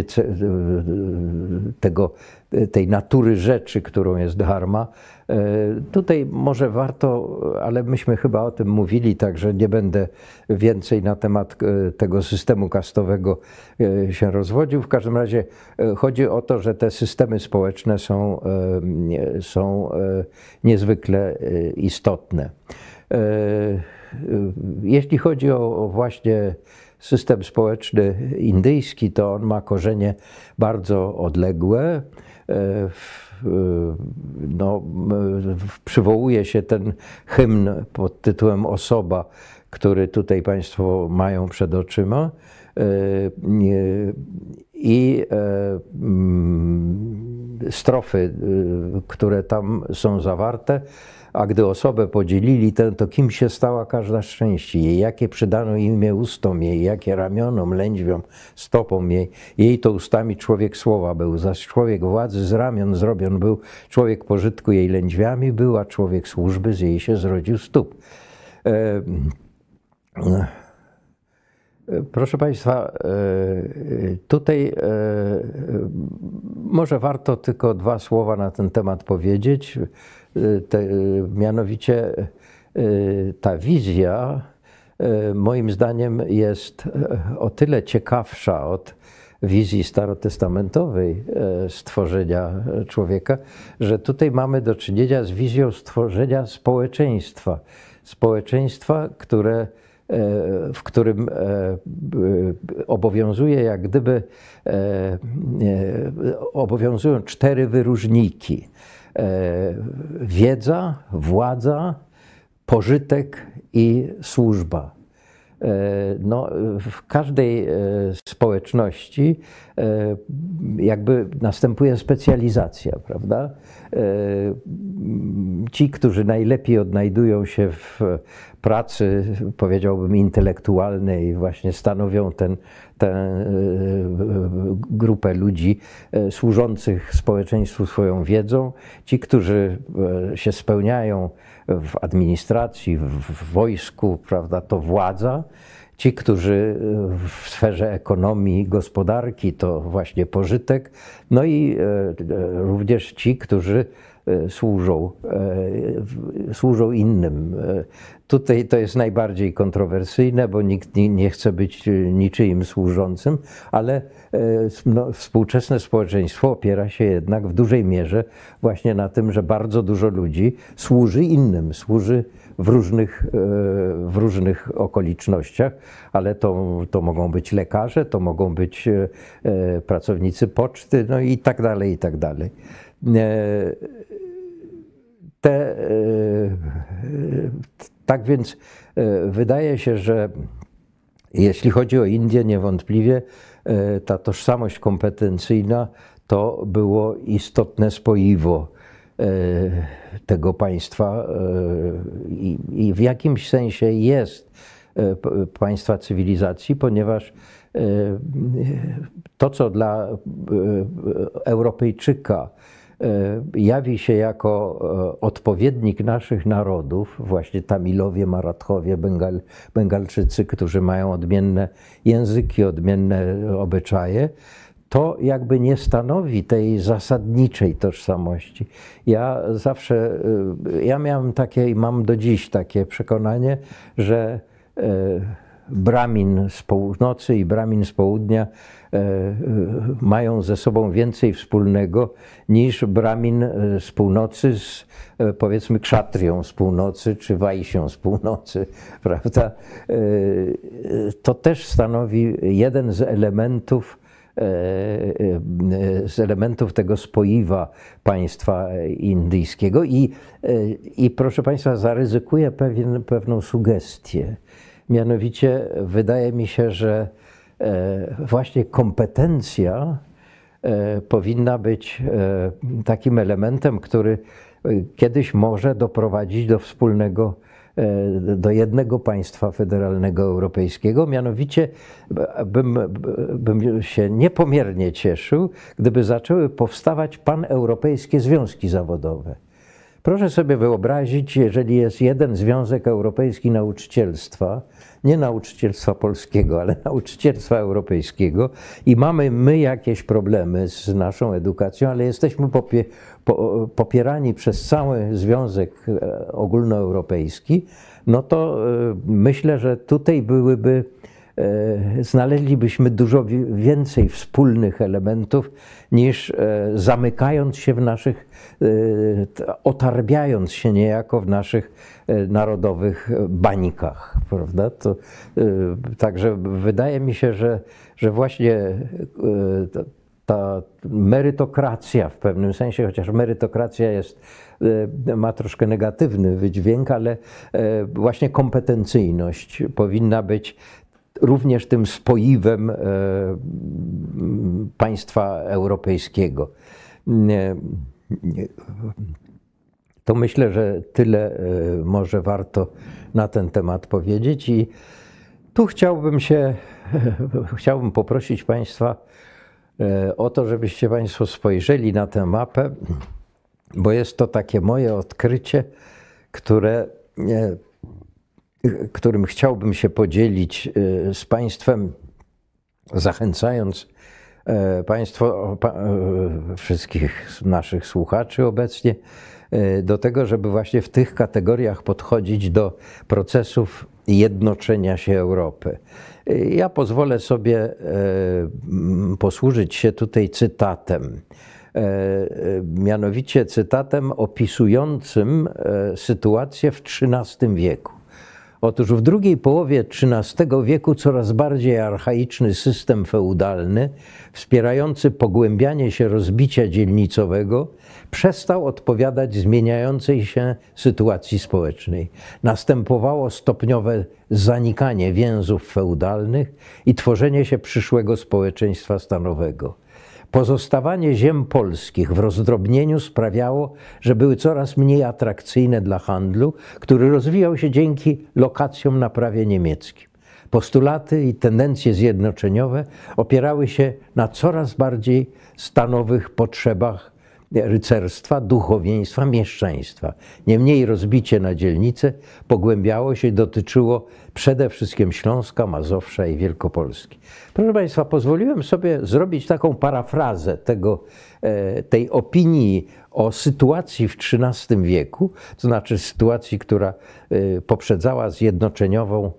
tej natury rzeczy, którą jest dharma. Tutaj może warto, ale myśmy chyba o tym mówili, także nie będę więcej na temat tego systemu kastowego się rozwodził. W każdym razie chodzi o to, że te systemy społeczne są niezwykle istotne. Jeśli chodzi o właśnie system społeczny indyjski, to on ma korzenie bardzo odległe. No, przywołuje się ten hymn pod tytułem Osoba, który tutaj Państwo mają przed oczyma. I strofy, które tam są zawarte. A gdy osobę podzielili, to kim się stała każda z części jej, jakie przydano imię ustom jej, jakie ramionom, lędźwiom, stopom jej. Jej to ustami człowiek słowa był, zaś człowiek władzy z ramion zrobion był, człowiek pożytku jej lędźwiami był, a człowiek służby z jej się zrodził stóp. Proszę Państwa, tutaj może warto tylko dwa słowa na ten temat powiedzieć. Mianowicie ta wizja moim zdaniem jest o tyle ciekawsza od wizji starotestamentowej stworzenia człowieka, że tutaj mamy do czynienia z wizją stworzenia społeczeństwa. Społeczeństwa, w którym obowiązuje jak gdyby obowiązują cztery wyróżniki: wiedza, władza, pożytek i służba. No, w każdej społeczności jakby następuje specjalizacja, prawda? Ci, którzy najlepiej odnajdują się w pracy, powiedziałbym, intelektualnej, właśnie stanowią tę grupę ludzi służących społeczeństwu swoją wiedzą. Ci, którzy się spełniają w administracji, w wojsku, prawda, to władza. Ci, którzy w sferze ekonomii, gospodarki, to właśnie pożytek. No i również ci, którzy służą innym. Tutaj to jest najbardziej kontrowersyjne, bo nikt nie chce być niczyim służącym, ale no, współczesne społeczeństwo opiera się jednak w dużej mierze właśnie na tym, że bardzo dużo ludzi służy innym, służy w różnych okolicznościach, ale to mogą być lekarze, to mogą być pracownicy poczty, no i tak dalej, i tak dalej. Tak więc wydaje się, że jeśli chodzi o Indię, niewątpliwie ta tożsamość kompetencyjna to było istotne spoiwo tego państwa i w jakimś sensie jest państwa cywilizacji, ponieważ to, co dla Europejczyka jawi się jako odpowiednik naszych narodów, właśnie Tamilowie, Marathowie, Bengalczycy, którzy mają odmienne języki, odmienne obyczaje, to jakby nie stanowi tej zasadniczej tożsamości. Ja miałem takie i mam do dziś takie przekonanie, że Brahmin z północy i Brahmin z południa mają ze sobą więcej wspólnego niż Brahmin z północy z, powiedzmy, Kszatrią z północy czy Wajsią z północy, prawda? To też stanowi jeden z elementów tego spoiwa państwa indyjskiego i proszę Państwa, zaryzykuję pewną sugestię. Mianowicie wydaje mi się, że właśnie kompetencja powinna być takim elementem, który kiedyś może doprowadzić do jednego państwa federalnego europejskiego. Mianowicie bym się niepomiernie cieszył, gdyby zaczęły powstawać paneuropejskie związki zawodowe. Proszę sobie wyobrazić, jeżeli jest jeden Związek Europejski Nauczycielstwa, nie nauczycielstwa polskiego, ale nauczycielstwa europejskiego i mamy my jakieś problemy z naszą edukacją, ale jesteśmy popierani przez cały Związek Ogólnoeuropejski, no to myślę, że tutaj znaleźlibyśmy dużo więcej wspólnych elementów niż zamykając się w naszych, otarbiając się niejako w naszych narodowych bańkach, prawda? Także wydaje mi się, że właśnie ta merytokracja w pewnym sensie, chociaż merytokracja ma troszkę negatywny wydźwięk, ale właśnie kompetencyjność powinna być również tym spoiwem państwa europejskiego. To myślę, że tyle może warto na ten temat powiedzieć i tu chciałbym poprosić Państwa o to, żebyście Państwo spojrzeli na tę mapę, bo jest to takie moje odkrycie, które którym chciałbym się podzielić z Państwem, zachęcając wszystkich naszych słuchaczy obecnie do tego, żeby właśnie w tych kategoriach podchodzić do procesów jednoczenia się Europy. Ja pozwolę sobie posłużyć się tutaj cytatem, mianowicie cytatem opisującym sytuację w XIII wieku. Otóż w drugiej połowie XIII wieku coraz bardziej archaiczny system feudalny, wspierający pogłębianie się rozbicia dzielnicowego, przestał odpowiadać zmieniającej się sytuacji społecznej. Następowało stopniowe zanikanie więzów feudalnych i tworzenie się przyszłego społeczeństwa stanowego. Pozostawanie ziem polskich w rozdrobnieniu sprawiało, że były coraz mniej atrakcyjne dla handlu, który rozwijał się dzięki lokacjom na prawie niemieckim. Postulaty i tendencje zjednoczeniowe opierały się na coraz bardziej stanowych potrzebach rycerstwa, duchowieństwa, mieszczaństwa. Niemniej rozbicie na dzielnice pogłębiało się i dotyczyło przede wszystkim Śląska, Mazowsza i Wielkopolski. Proszę Państwa, pozwoliłem sobie zrobić taką parafrazę tej opinii o sytuacji w XIII wieku, to znaczy sytuacji, która poprzedzała zjednoczeniową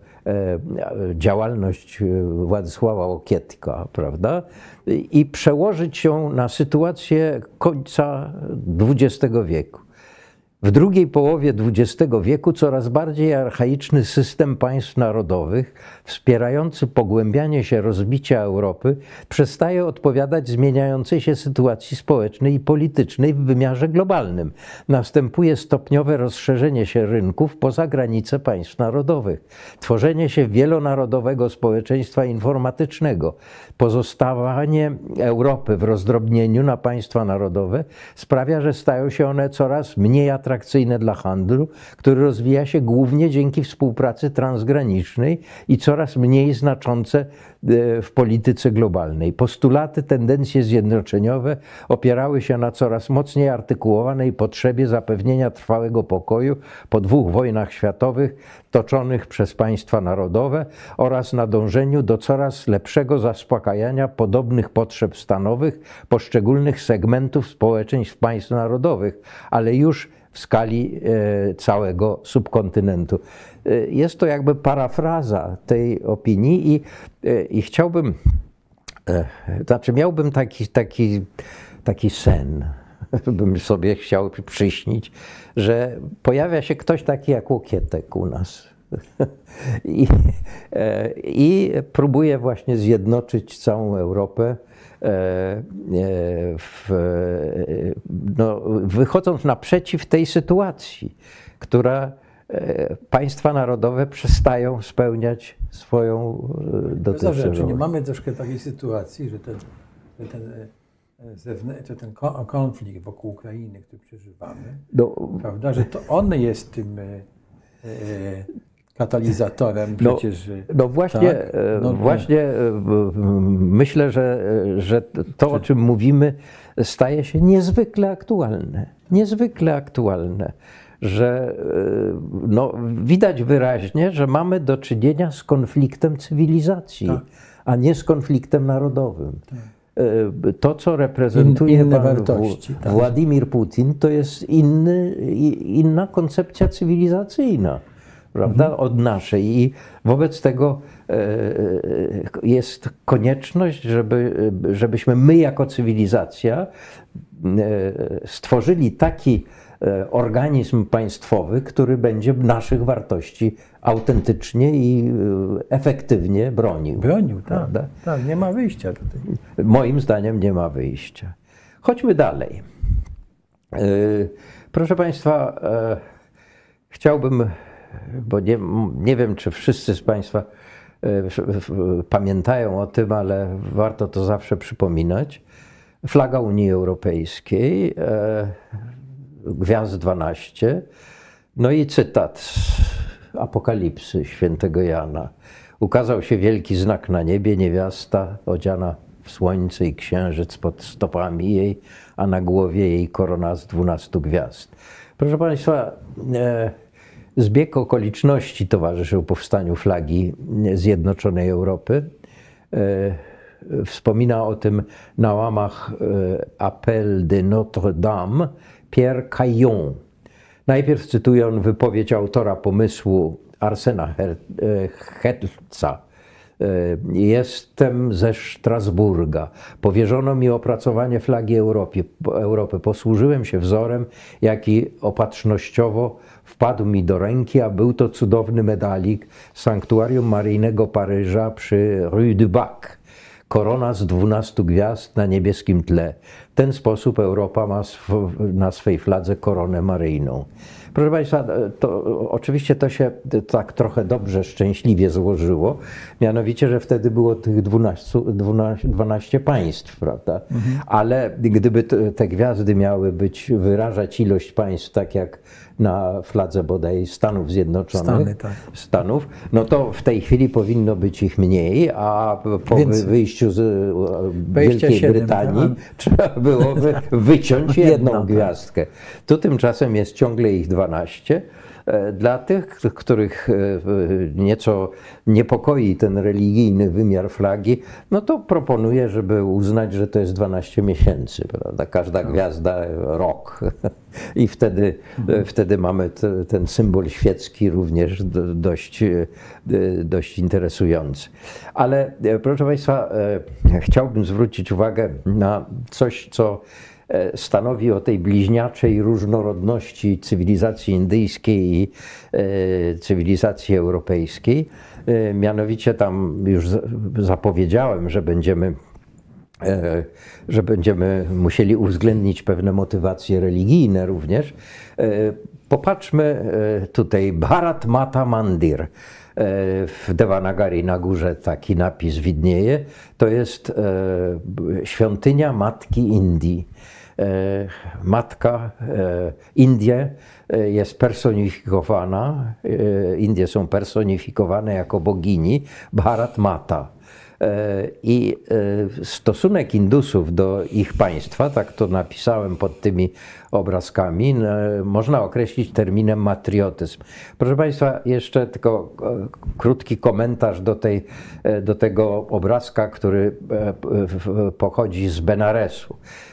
działalność Władysława Łokietka, prawda? I przełożyć ją na sytuację końca XX wieku. W drugiej połowie XX wieku coraz bardziej archaiczny system państw narodowych, wspierający pogłębianie się rozbicia Europy, przestaje odpowiadać zmieniającej się sytuacji społecznej i politycznej w wymiarze globalnym. Następuje stopniowe rozszerzenie się rynków poza granice państw narodowych, tworzenie się wielonarodowego społeczeństwa informatycznego. Pozostawanie Europy w rozdrobnieniu na państwa narodowe sprawia, że stają się one coraz mniej atrakcyjne dla handlu, który rozwija się głównie dzięki współpracy transgranicznej i coraz mniej znaczące w polityce globalnej. Postulaty, tendencje zjednoczeniowe opierały się na coraz mocniej artykułowanej potrzebie zapewnienia trwałego pokoju po 2 wojnach światowych toczonych przez państwa narodowe oraz na dążeniu do coraz lepszego zaspokajania podobnych potrzeb stanowych poszczególnych segmentów społeczeństw państw narodowych, ale już w skali całego subkontynentu. Jest to jakby parafraza tej opinii i chciałbym, znaczy miałbym taki sen, bym sobie chciał przyśnić, że pojawia się ktoś taki jak Łokietek u nas i próbuje właśnie zjednoczyć całą Europę, wychodząc naprzeciw tej sytuacji, która państwa narodowe przestają spełniać swoją dotychczasową rolę. Czy nie mamy troszkę takiej sytuacji, że ten konflikt wokół Ukrainy, który przeżywamy, prawda, że to on jest tym katalizatorem przecież. Właśnie myślę, że to, o czym mówimy, staje się niezwykle aktualne, że widać wyraźnie, że mamy do czynienia z konfliktem cywilizacji, a nie z konfliktem narodowym. To, co reprezentuje Władimir Putin, to jest inna koncepcja cywilizacyjna, prawda, od naszej. I wobec tego jest konieczność, żebyśmy my jako cywilizacja stworzyli taki organizm państwowy, który będzie naszych wartości autentycznie i efektywnie bronił. Tak, nie ma wyjścia tutaj. Moim zdaniem nie ma wyjścia. Chodźmy dalej. Proszę Państwa, chciałbym, bo nie wiem, czy wszyscy z Państwa pamiętają o tym, ale warto to zawsze przypominać. Flaga Unii Europejskiej, gwiazd 12, no i cytat z Apokalipsy świętego Jana. Ukazał się wielki znak na niebie, niewiasta odziana w słońce i księżyc pod stopami jej, a na głowie jej korona z 12 gwiazd. Proszę Państwa, zbieg okoliczności towarzyszył powstaniu flagi zjednoczonej Europy. Wspomina o tym na łamach Appel de Notre-Dame Pierre Caillon. Najpierw cytuje on wypowiedź autora pomysłu Arsena Herza. Jestem ze Strasburga. Powierzono mi opracowanie flagi Europy. Posłużyłem się wzorem, jaki opatrznościowo wpadł mi do ręki, a był to cudowny medalik Sanktuarium Maryjnego Paryża przy Rue du Bac. Korona z 12 gwiazd na niebieskim tle. W ten sposób Europa ma na swej fladze koronę maryjną. Proszę Państwa, oczywiście to się tak trochę dobrze, szczęśliwie złożyło, mianowicie, że wtedy było tych 12 państw, prawda? Ale gdyby te gwiazdy miały wyrażać ilość państw, tak jak na fladze bodaj Stanów Zjednoczonych, Stanów, no to w tej chwili powinno być ich mniej, a po wyjściu z Wielkiej Brytanii trzeba byłoby wyciąć jedną gwiazdkę. Tu tymczasem jest ciągle ich 12. Dla tych, których nieco niepokoi ten religijny wymiar flagi, no to proponuję, żeby uznać, że to jest 12 miesięcy, prawda? Każda gwiazda rok. I wtedy mamy ten symbol świecki również dość interesujący. Ale proszę Państwa, chciałbym zwrócić uwagę na coś, co stanowi o tej bliźniaczej różnorodności cywilizacji indyjskiej i cywilizacji europejskiej. Mianowicie tam już zapowiedziałem, że będziemy musieli uwzględnić pewne motywacje religijne również. Popatrzmy tutaj, Bharat Mata Mandir. W Devanagari na górze taki napis widnieje. To jest świątynia Matki Indii. Matka Indie jest personifikowana, Indie są personifikowane jako bogini Bharat Mata. I stosunek Indusów do ich państwa, tak to napisałem pod tymi obrazkami, można określić terminem matriotyzm. Proszę Państwa, jeszcze tylko krótki komentarz do tego obrazka, który pochodzi z Benaresu.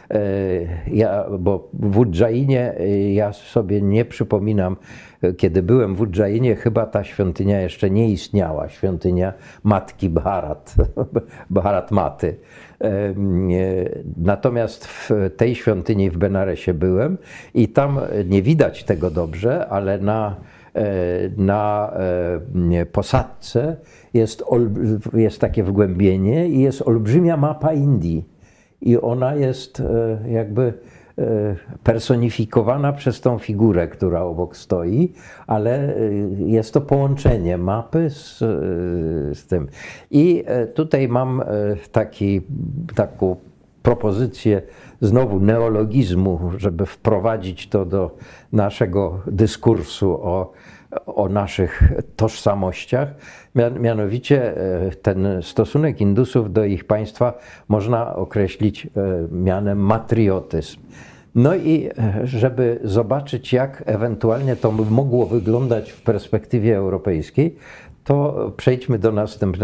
Bo w Udżainie ja sobie nie przypominam, kiedy byłem w Udżainie, chyba ta świątynia jeszcze nie istniała, świątynia Matki Bharat Maty. Natomiast w tej świątyni w Benaresie byłem i tam nie widać tego dobrze, ale na posadzce jest takie wgłębienie i jest olbrzymia mapa Indii. I ona jest jakby personifikowana przez tą figurę, która obok stoi, ale jest to połączenie mapy z tym. I tutaj mam taką propozycję znowu neologizmu, żeby wprowadzić to do naszego dyskursu o naszych tożsamościach. Mianowicie ten stosunek Indusów do ich państwa można określić mianem matriotyzm. No i żeby zobaczyć, jak ewentualnie to mogło wyglądać w perspektywie europejskiej, to przejdźmy do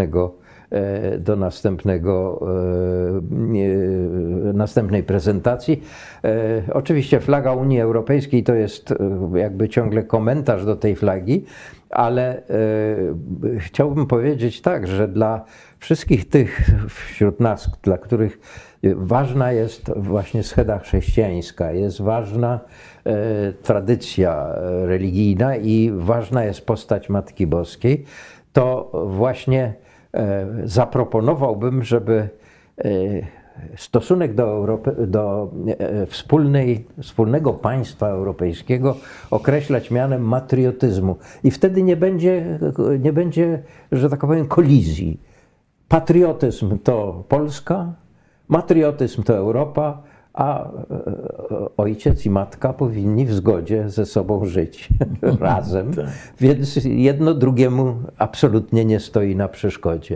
następnej prezentacji. Oczywiście flaga Unii Europejskiej to jest jakby ciągle komentarz do tej flagi, ale chciałbym powiedzieć tak, że dla wszystkich tych wśród nas, dla których ważna jest właśnie scheda chrześcijańska, jest ważna tradycja religijna i ważna jest postać Matki Boskiej, to właśnie zaproponowałbym, żeby stosunek do wspólnego państwa europejskiego określać mianem matriotyzmu. I wtedy nie będzie, że tak powiem, kolizji. Patriotyzm to Polska, matriotyzm to Europa, a ojciec i matka powinni w zgodzie ze sobą żyć razem, więc jedno drugiemu absolutnie nie stoi na przeszkodzie.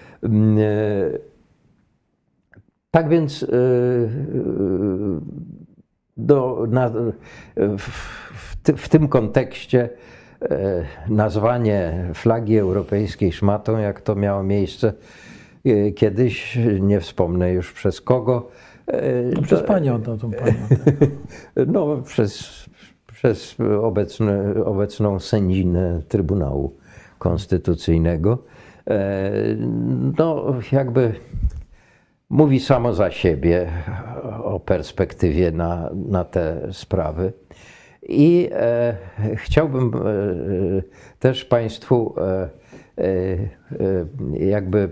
Tak więc w tym kontekście nazwanie flagi europejskiej szmatą, jak to miało miejsce kiedyś, nie wspomnę już przez kogo. No, przez panią, tą panią. No, przez obecną sędzinę Trybunału Konstytucyjnego. No, jakby mówi samo za siebie o perspektywie na te sprawy. I chciałbym też Państwu jakby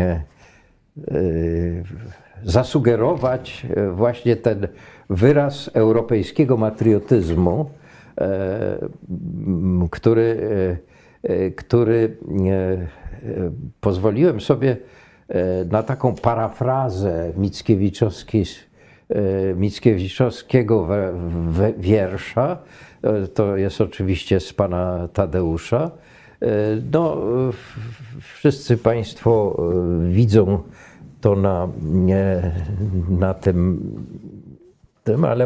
zasugerować właśnie ten wyraz europejskiego patriotyzmu, który pozwoliłem sobie na taką parafrazę Mickiewiczowskiego wiersza. To jest oczywiście z pana Tadeusza. No, wszyscy Państwo widzą to na tym, ale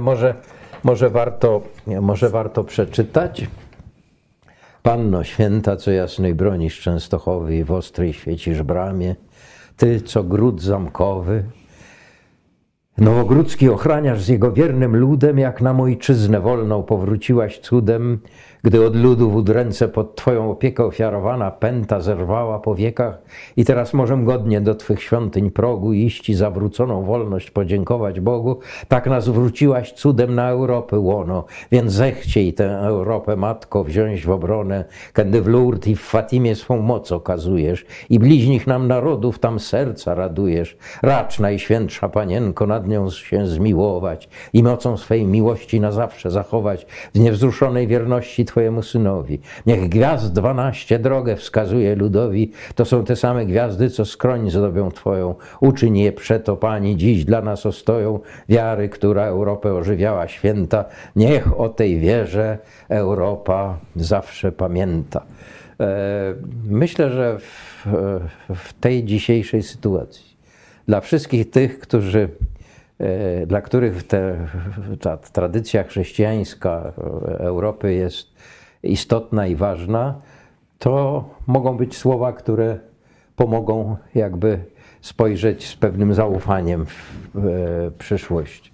może warto przeczytać. Panno święta, co jasnej bronisz Częstochowy i w ostrej świecisz bramie, ty, co gród zamkowy, Nowogródzki ochraniasz z jego wiernym ludem, jak nam ojczyznę wolną powróciłaś cudem, gdy od ludów udręce pod twoją opiekę ofiarowana pęta zerwała po wiekach i teraz możem godnie do twych świątyń progu iść i za wróconą wolność podziękować Bogu. Tak nas wróciłaś cudem na Europę łono, więc zechciej tę Europę, Matko, wziąć w obronę, kiedy w Lourdes i w Fatimie swą moc okazujesz i bliźnich nam narodów tam serca radujesz. Racz, Najświętsza Panienko, nad nią się zmiłować i mocą swej miłości na zawsze zachować w niewzruszonej wierności Twojemu Synowi. Niech gwiazd 12 drogę wskazuje ludowi, to są te same gwiazdy, co skroń zdobią Twoją. Uczyń je przeto, Pani, dziś dla nas ostoją wiary, która Europę ożywiała święta. Niech o tej wierze Europa zawsze pamięta. Myślę, że w tej dzisiejszej sytuacji dla wszystkich tych, dla których ta tradycja chrześcijańska Europy jest istotna i ważna, to mogą być słowa, które pomogą jakby spojrzeć z pewnym zaufaniem w przyszłość.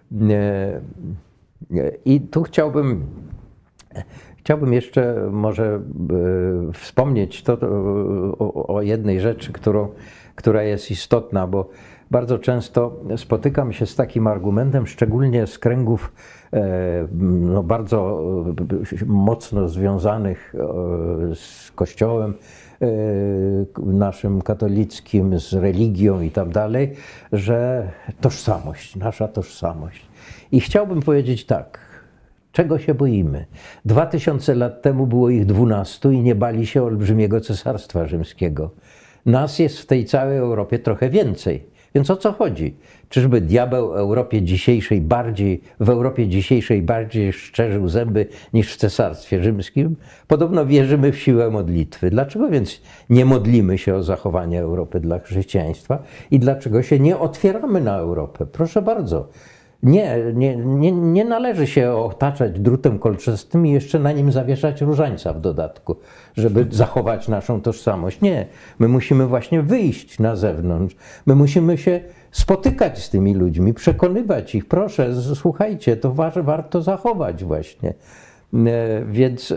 I tu chciałbym jeszcze może wspomnieć o jednej rzeczy, która jest istotna, bo bardzo często spotykam się z takim argumentem, szczególnie z kręgów no, bardzo mocno związanych z Kościołem naszym katolickim, z religią i tak dalej, że tożsamość, nasza tożsamość. I chciałbym powiedzieć tak, czego się boimy? 2000 lat temu było ich 12 i nie bali się olbrzymiego Cesarstwa Rzymskiego. Nas jest w tej całej Europie trochę więcej. Więc o co chodzi? Czyżby diabeł w Europie dzisiejszej bardziej szczerzył zęby niż w Cesarstwie Rzymskim? Podobno wierzymy w siłę modlitwy. Dlaczego więc nie modlimy się o zachowanie Europy dla chrześcijaństwa? I dlaczego się nie otwieramy na Europę? Proszę bardzo. Nie należy się otaczać drutem kolczastym i jeszcze na nim zawieszać różańca w dodatku, żeby zachować naszą tożsamość. Nie, my musimy właśnie wyjść na zewnątrz. My musimy się spotykać z tymi ludźmi, przekonywać ich. Proszę, słuchajcie, to warto zachować właśnie. Więc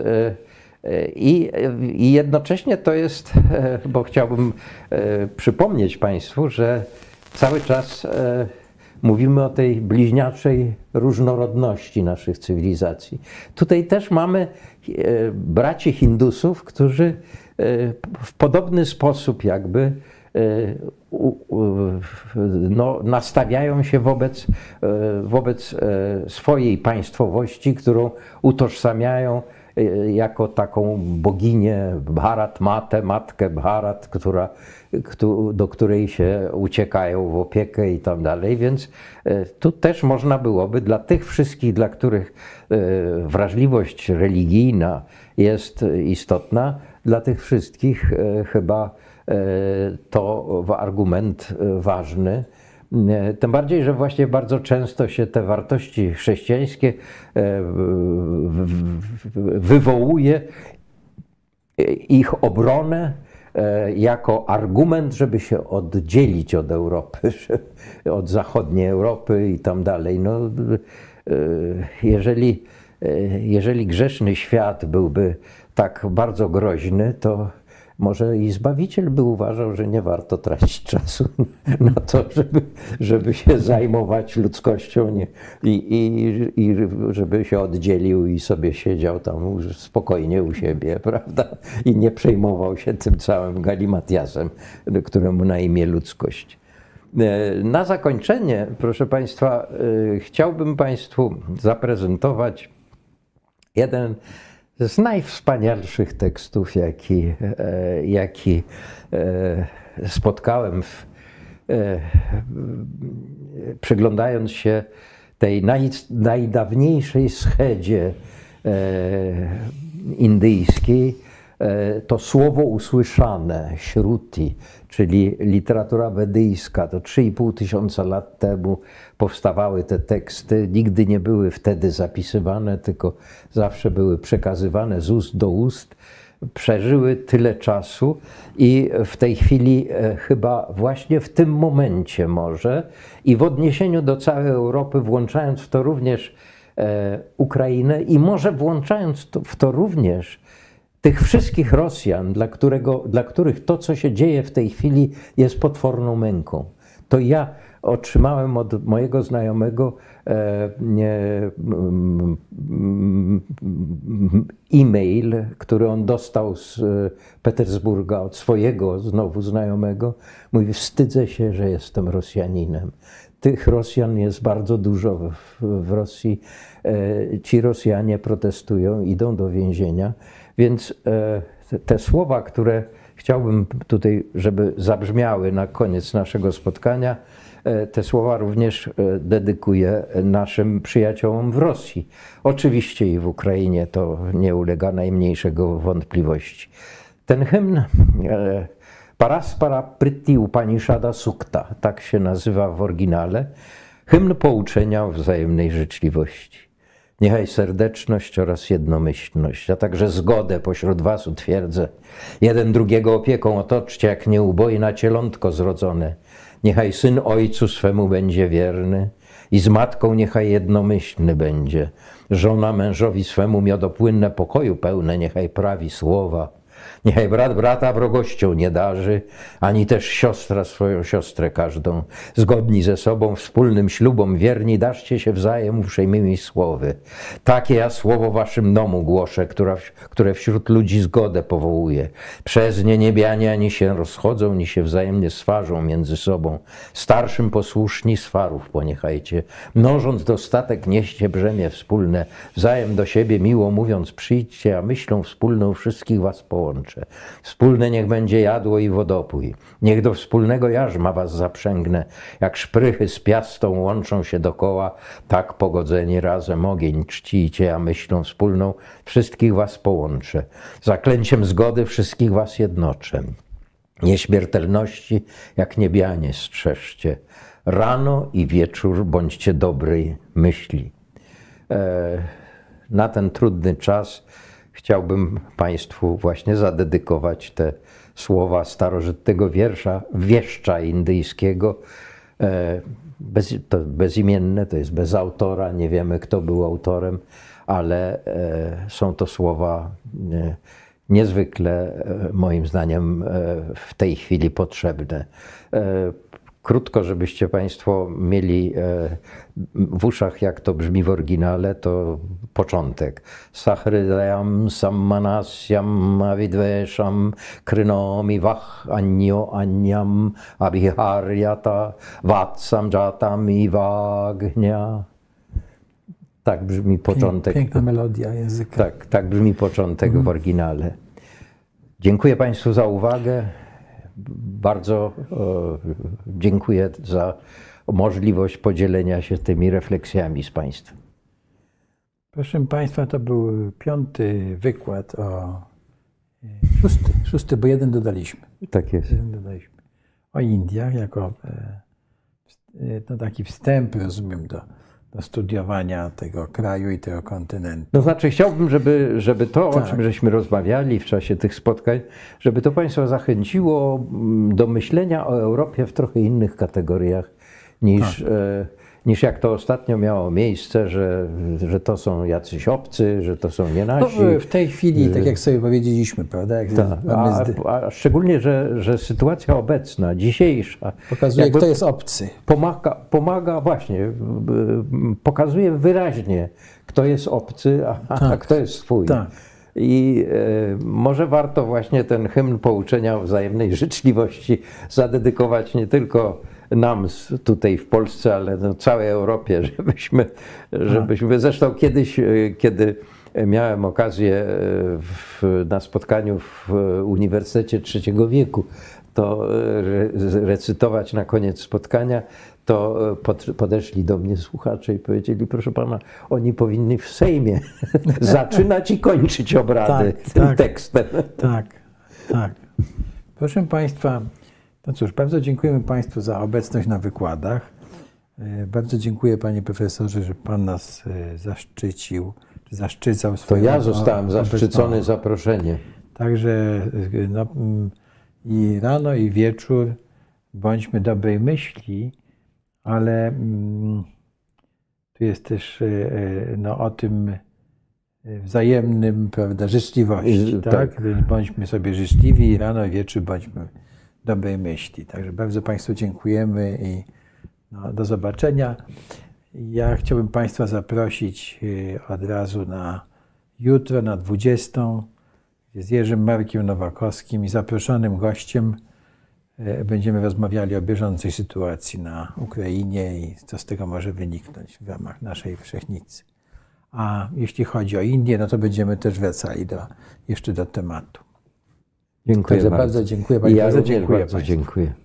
i jednocześnie to jest, bo chciałbym przypomnieć Państwu, że cały czas mówimy o tej bliźniaczej różnorodności naszych cywilizacji. Tutaj też mamy braci Hindusów, którzy w podobny sposób jakby no, nastawiają się wobec swojej państwowości, którą utożsamiają jako taką boginię Bharat Matę, matkę Bharat, do której się uciekają w opiekę i tak dalej. Więc tu też można byłoby dla tych wszystkich, dla których wrażliwość religijna jest istotna, dla tych wszystkich chyba to argument ważny. Tym bardziej, że właśnie bardzo często się te wartości chrześcijańskie wywołuje ich obronę jako argument, żeby się oddzielić od Europy, od zachodniej Europy i tam dalej. No, jeżeli grzeszny świat byłby tak bardzo groźny, to może i Zbawiciel by uważał, że nie warto tracić czasu na to, żeby się zajmować ludzkością i żeby się oddzielił i sobie siedział tam spokojnie u siebie, prawda? I nie przejmował się tym całym galimatiasem, któremu na imię ludzkość. Na zakończenie, proszę Państwa, chciałbym Państwu zaprezentować jeden z najwspanialszych tekstów, jaki spotkałem, przyglądając się tej najdawniejszej schedzie indyjskiej. To słowo usłyszane, śruti, czyli literatura wedyjska, to 3,5 tysiąca lat temu powstawały te teksty. Nigdy nie były wtedy zapisywane, tylko zawsze były przekazywane z ust do ust. Przeżyły tyle czasu i w tej chwili chyba właśnie w tym momencie może i w odniesieniu do całej Europy, włączając w to również Ukrainę i może włączając w to również tych wszystkich Rosjan, dla których to, co się dzieje w tej chwili, jest potworną męką. To ja otrzymałem od mojego znajomego e-mail, który on dostał z Petersburga od swojego znowu znajomego. Mówi: wstydzę się, że jestem Rosjaninem. Tych Rosjan jest bardzo dużo w Rosji. Ci Rosjanie protestują, idą do więzienia. Więc te słowa, które chciałbym tutaj, żeby zabrzmiały na koniec naszego spotkania, te słowa również dedykuję naszym przyjaciołom w Rosji. Oczywiście i w Ukrainie, to nie ulega najmniejszego wątpliwości. Ten hymn Paraspara Priti Upanishada Sukta, tak się nazywa w oryginale, hymn pouczenia o wzajemnej życzliwości. Niechaj serdeczność oraz jednomyślność, a także zgodę pośród was utwierdzę. Jeden drugiego opieką otoczcie, jak nieubojna cielątko zrodzone. Niechaj syn ojcu swemu będzie wierny i z matką niechaj jednomyślny będzie. Żona mężowi swemu miodopłynne pokoju pełne niechaj prawi słowa. Niechaj brat brata wrogością nie darzy, ani też siostra swoją siostrę każdą. Zgodni ze sobą wspólnym ślubom wierni, daszcie się wzajem uprzejmymi słowy. Takie ja słowo waszym domu głoszę, które wśród ludzi zgodę powołuje. Przez nie niebianie ani się rozchodzą, ni się wzajemnie swarzą między sobą. Starszym posłuszni swarów poniechajcie. Mnożąc dostatek nieście brzemię wspólne. Wzajem do siebie miło mówiąc przyjdźcie, a myślą wspólną wszystkich was połączę. Wspólne niech będzie jadło i wodopój. Niech do wspólnego jarzma was zaprzęgnę. Jak szprychy z piastą łączą się dokoła, tak pogodzeni razem ogień czcijcie, a myślą wspólną wszystkich was połączę. Zaklęciem zgody wszystkich was jednoczę. Nieśmiertelności jak niebianie strzeżcie. Rano i wieczór bądźcie dobrej myśli. Na ten trudny czas chciałbym Państwu właśnie zadedykować te słowa starożytnego wieszcza indyjskiego. To bezimienne, to jest bez autora, nie wiemy, kto był autorem, ale są to słowa niezwykle, moim zdaniem, w tej chwili potrzebne. Krótko, żebyście Państwo mieli w uszach, jak to brzmi w oryginale, to początek. Sahrydayam sammanasyam avidvesham krynomi vach anyo anyam abhiharyata vatsam jatam ivagnya. Tak brzmi początek. Piękna melodia języka. Tak brzmi początek w oryginale. Dziękuję Państwu za uwagę. Bardzo dziękuję za możliwość podzielenia się tymi refleksjami z Państwem. Proszę Państwa, to był 5. wykład o... 6, bo 1 dodaliśmy. Tak jest. 1 dodaliśmy. O Indiach, jako no, taki wstęp, rozumiem, do do studiowania tego kraju i tego kontynentu. No znaczy chciałbym, żeby to, o Tak. czym żeśmy rozmawiali w czasie tych spotkań, żeby to Państwa zachęciło do myślenia o Europie w trochę innych kategoriach niż jak to ostatnio miało miejsce, że to są jacyś obcy, że to są nie nasi. No, w tej chwili, tak jak sobie powiedzieliśmy, prawda? Jak A szczególnie, że sytuacja obecna, dzisiejsza, pokazuje, kto jest obcy. pomaga właśnie, pokazuje wyraźnie, kto jest obcy, a kto jest swój. Tak. I może warto właśnie ten hymn pouczenia o wzajemnej życzliwości zadedykować nie tylko nam tutaj w Polsce, ale no całej Europie, żebyśmy zresztą kiedyś, kiedy miałem okazję na spotkaniu w Uniwersytecie III wieku to recytować na koniec spotkania, to podeszli do mnie słuchacze i powiedzieli, proszę pana, oni powinni w Sejmie zaczynać i kończyć obrady tym tekstem. Tak. Proszę państwa, no cóż, bardzo dziękujemy państwu za obecność na wykładach. Bardzo dziękuję panie profesorze, że pan nas zaszczycał swoją To ja zostałem zaszczycony zaproszeniem. Także no, i rano, i wieczór bądźmy dobrej myśli, ale tu jest też no, o tym wzajemnym, prawda, życzliwości, tak? Więc bądźmy sobie życzliwi i rano, i wieczór bądźmy dobrej myśli. Także bardzo państwu dziękujemy i no, do zobaczenia. Ja chciałbym państwa zaprosić od razu na jutro, na 20, z Jerzym Markiem Nowakowskim i zaproszonym gościem będziemy rozmawiali o bieżącej sytuacji na Ukrainie i co z tego może wyniknąć w ramach naszej Wszechnicy. A jeśli chodzi o Indię, no to będziemy też wracali jeszcze do tematu. Dziękuję bardzo dziękuję. Panie ja profesorze, również bardzo dziękuję.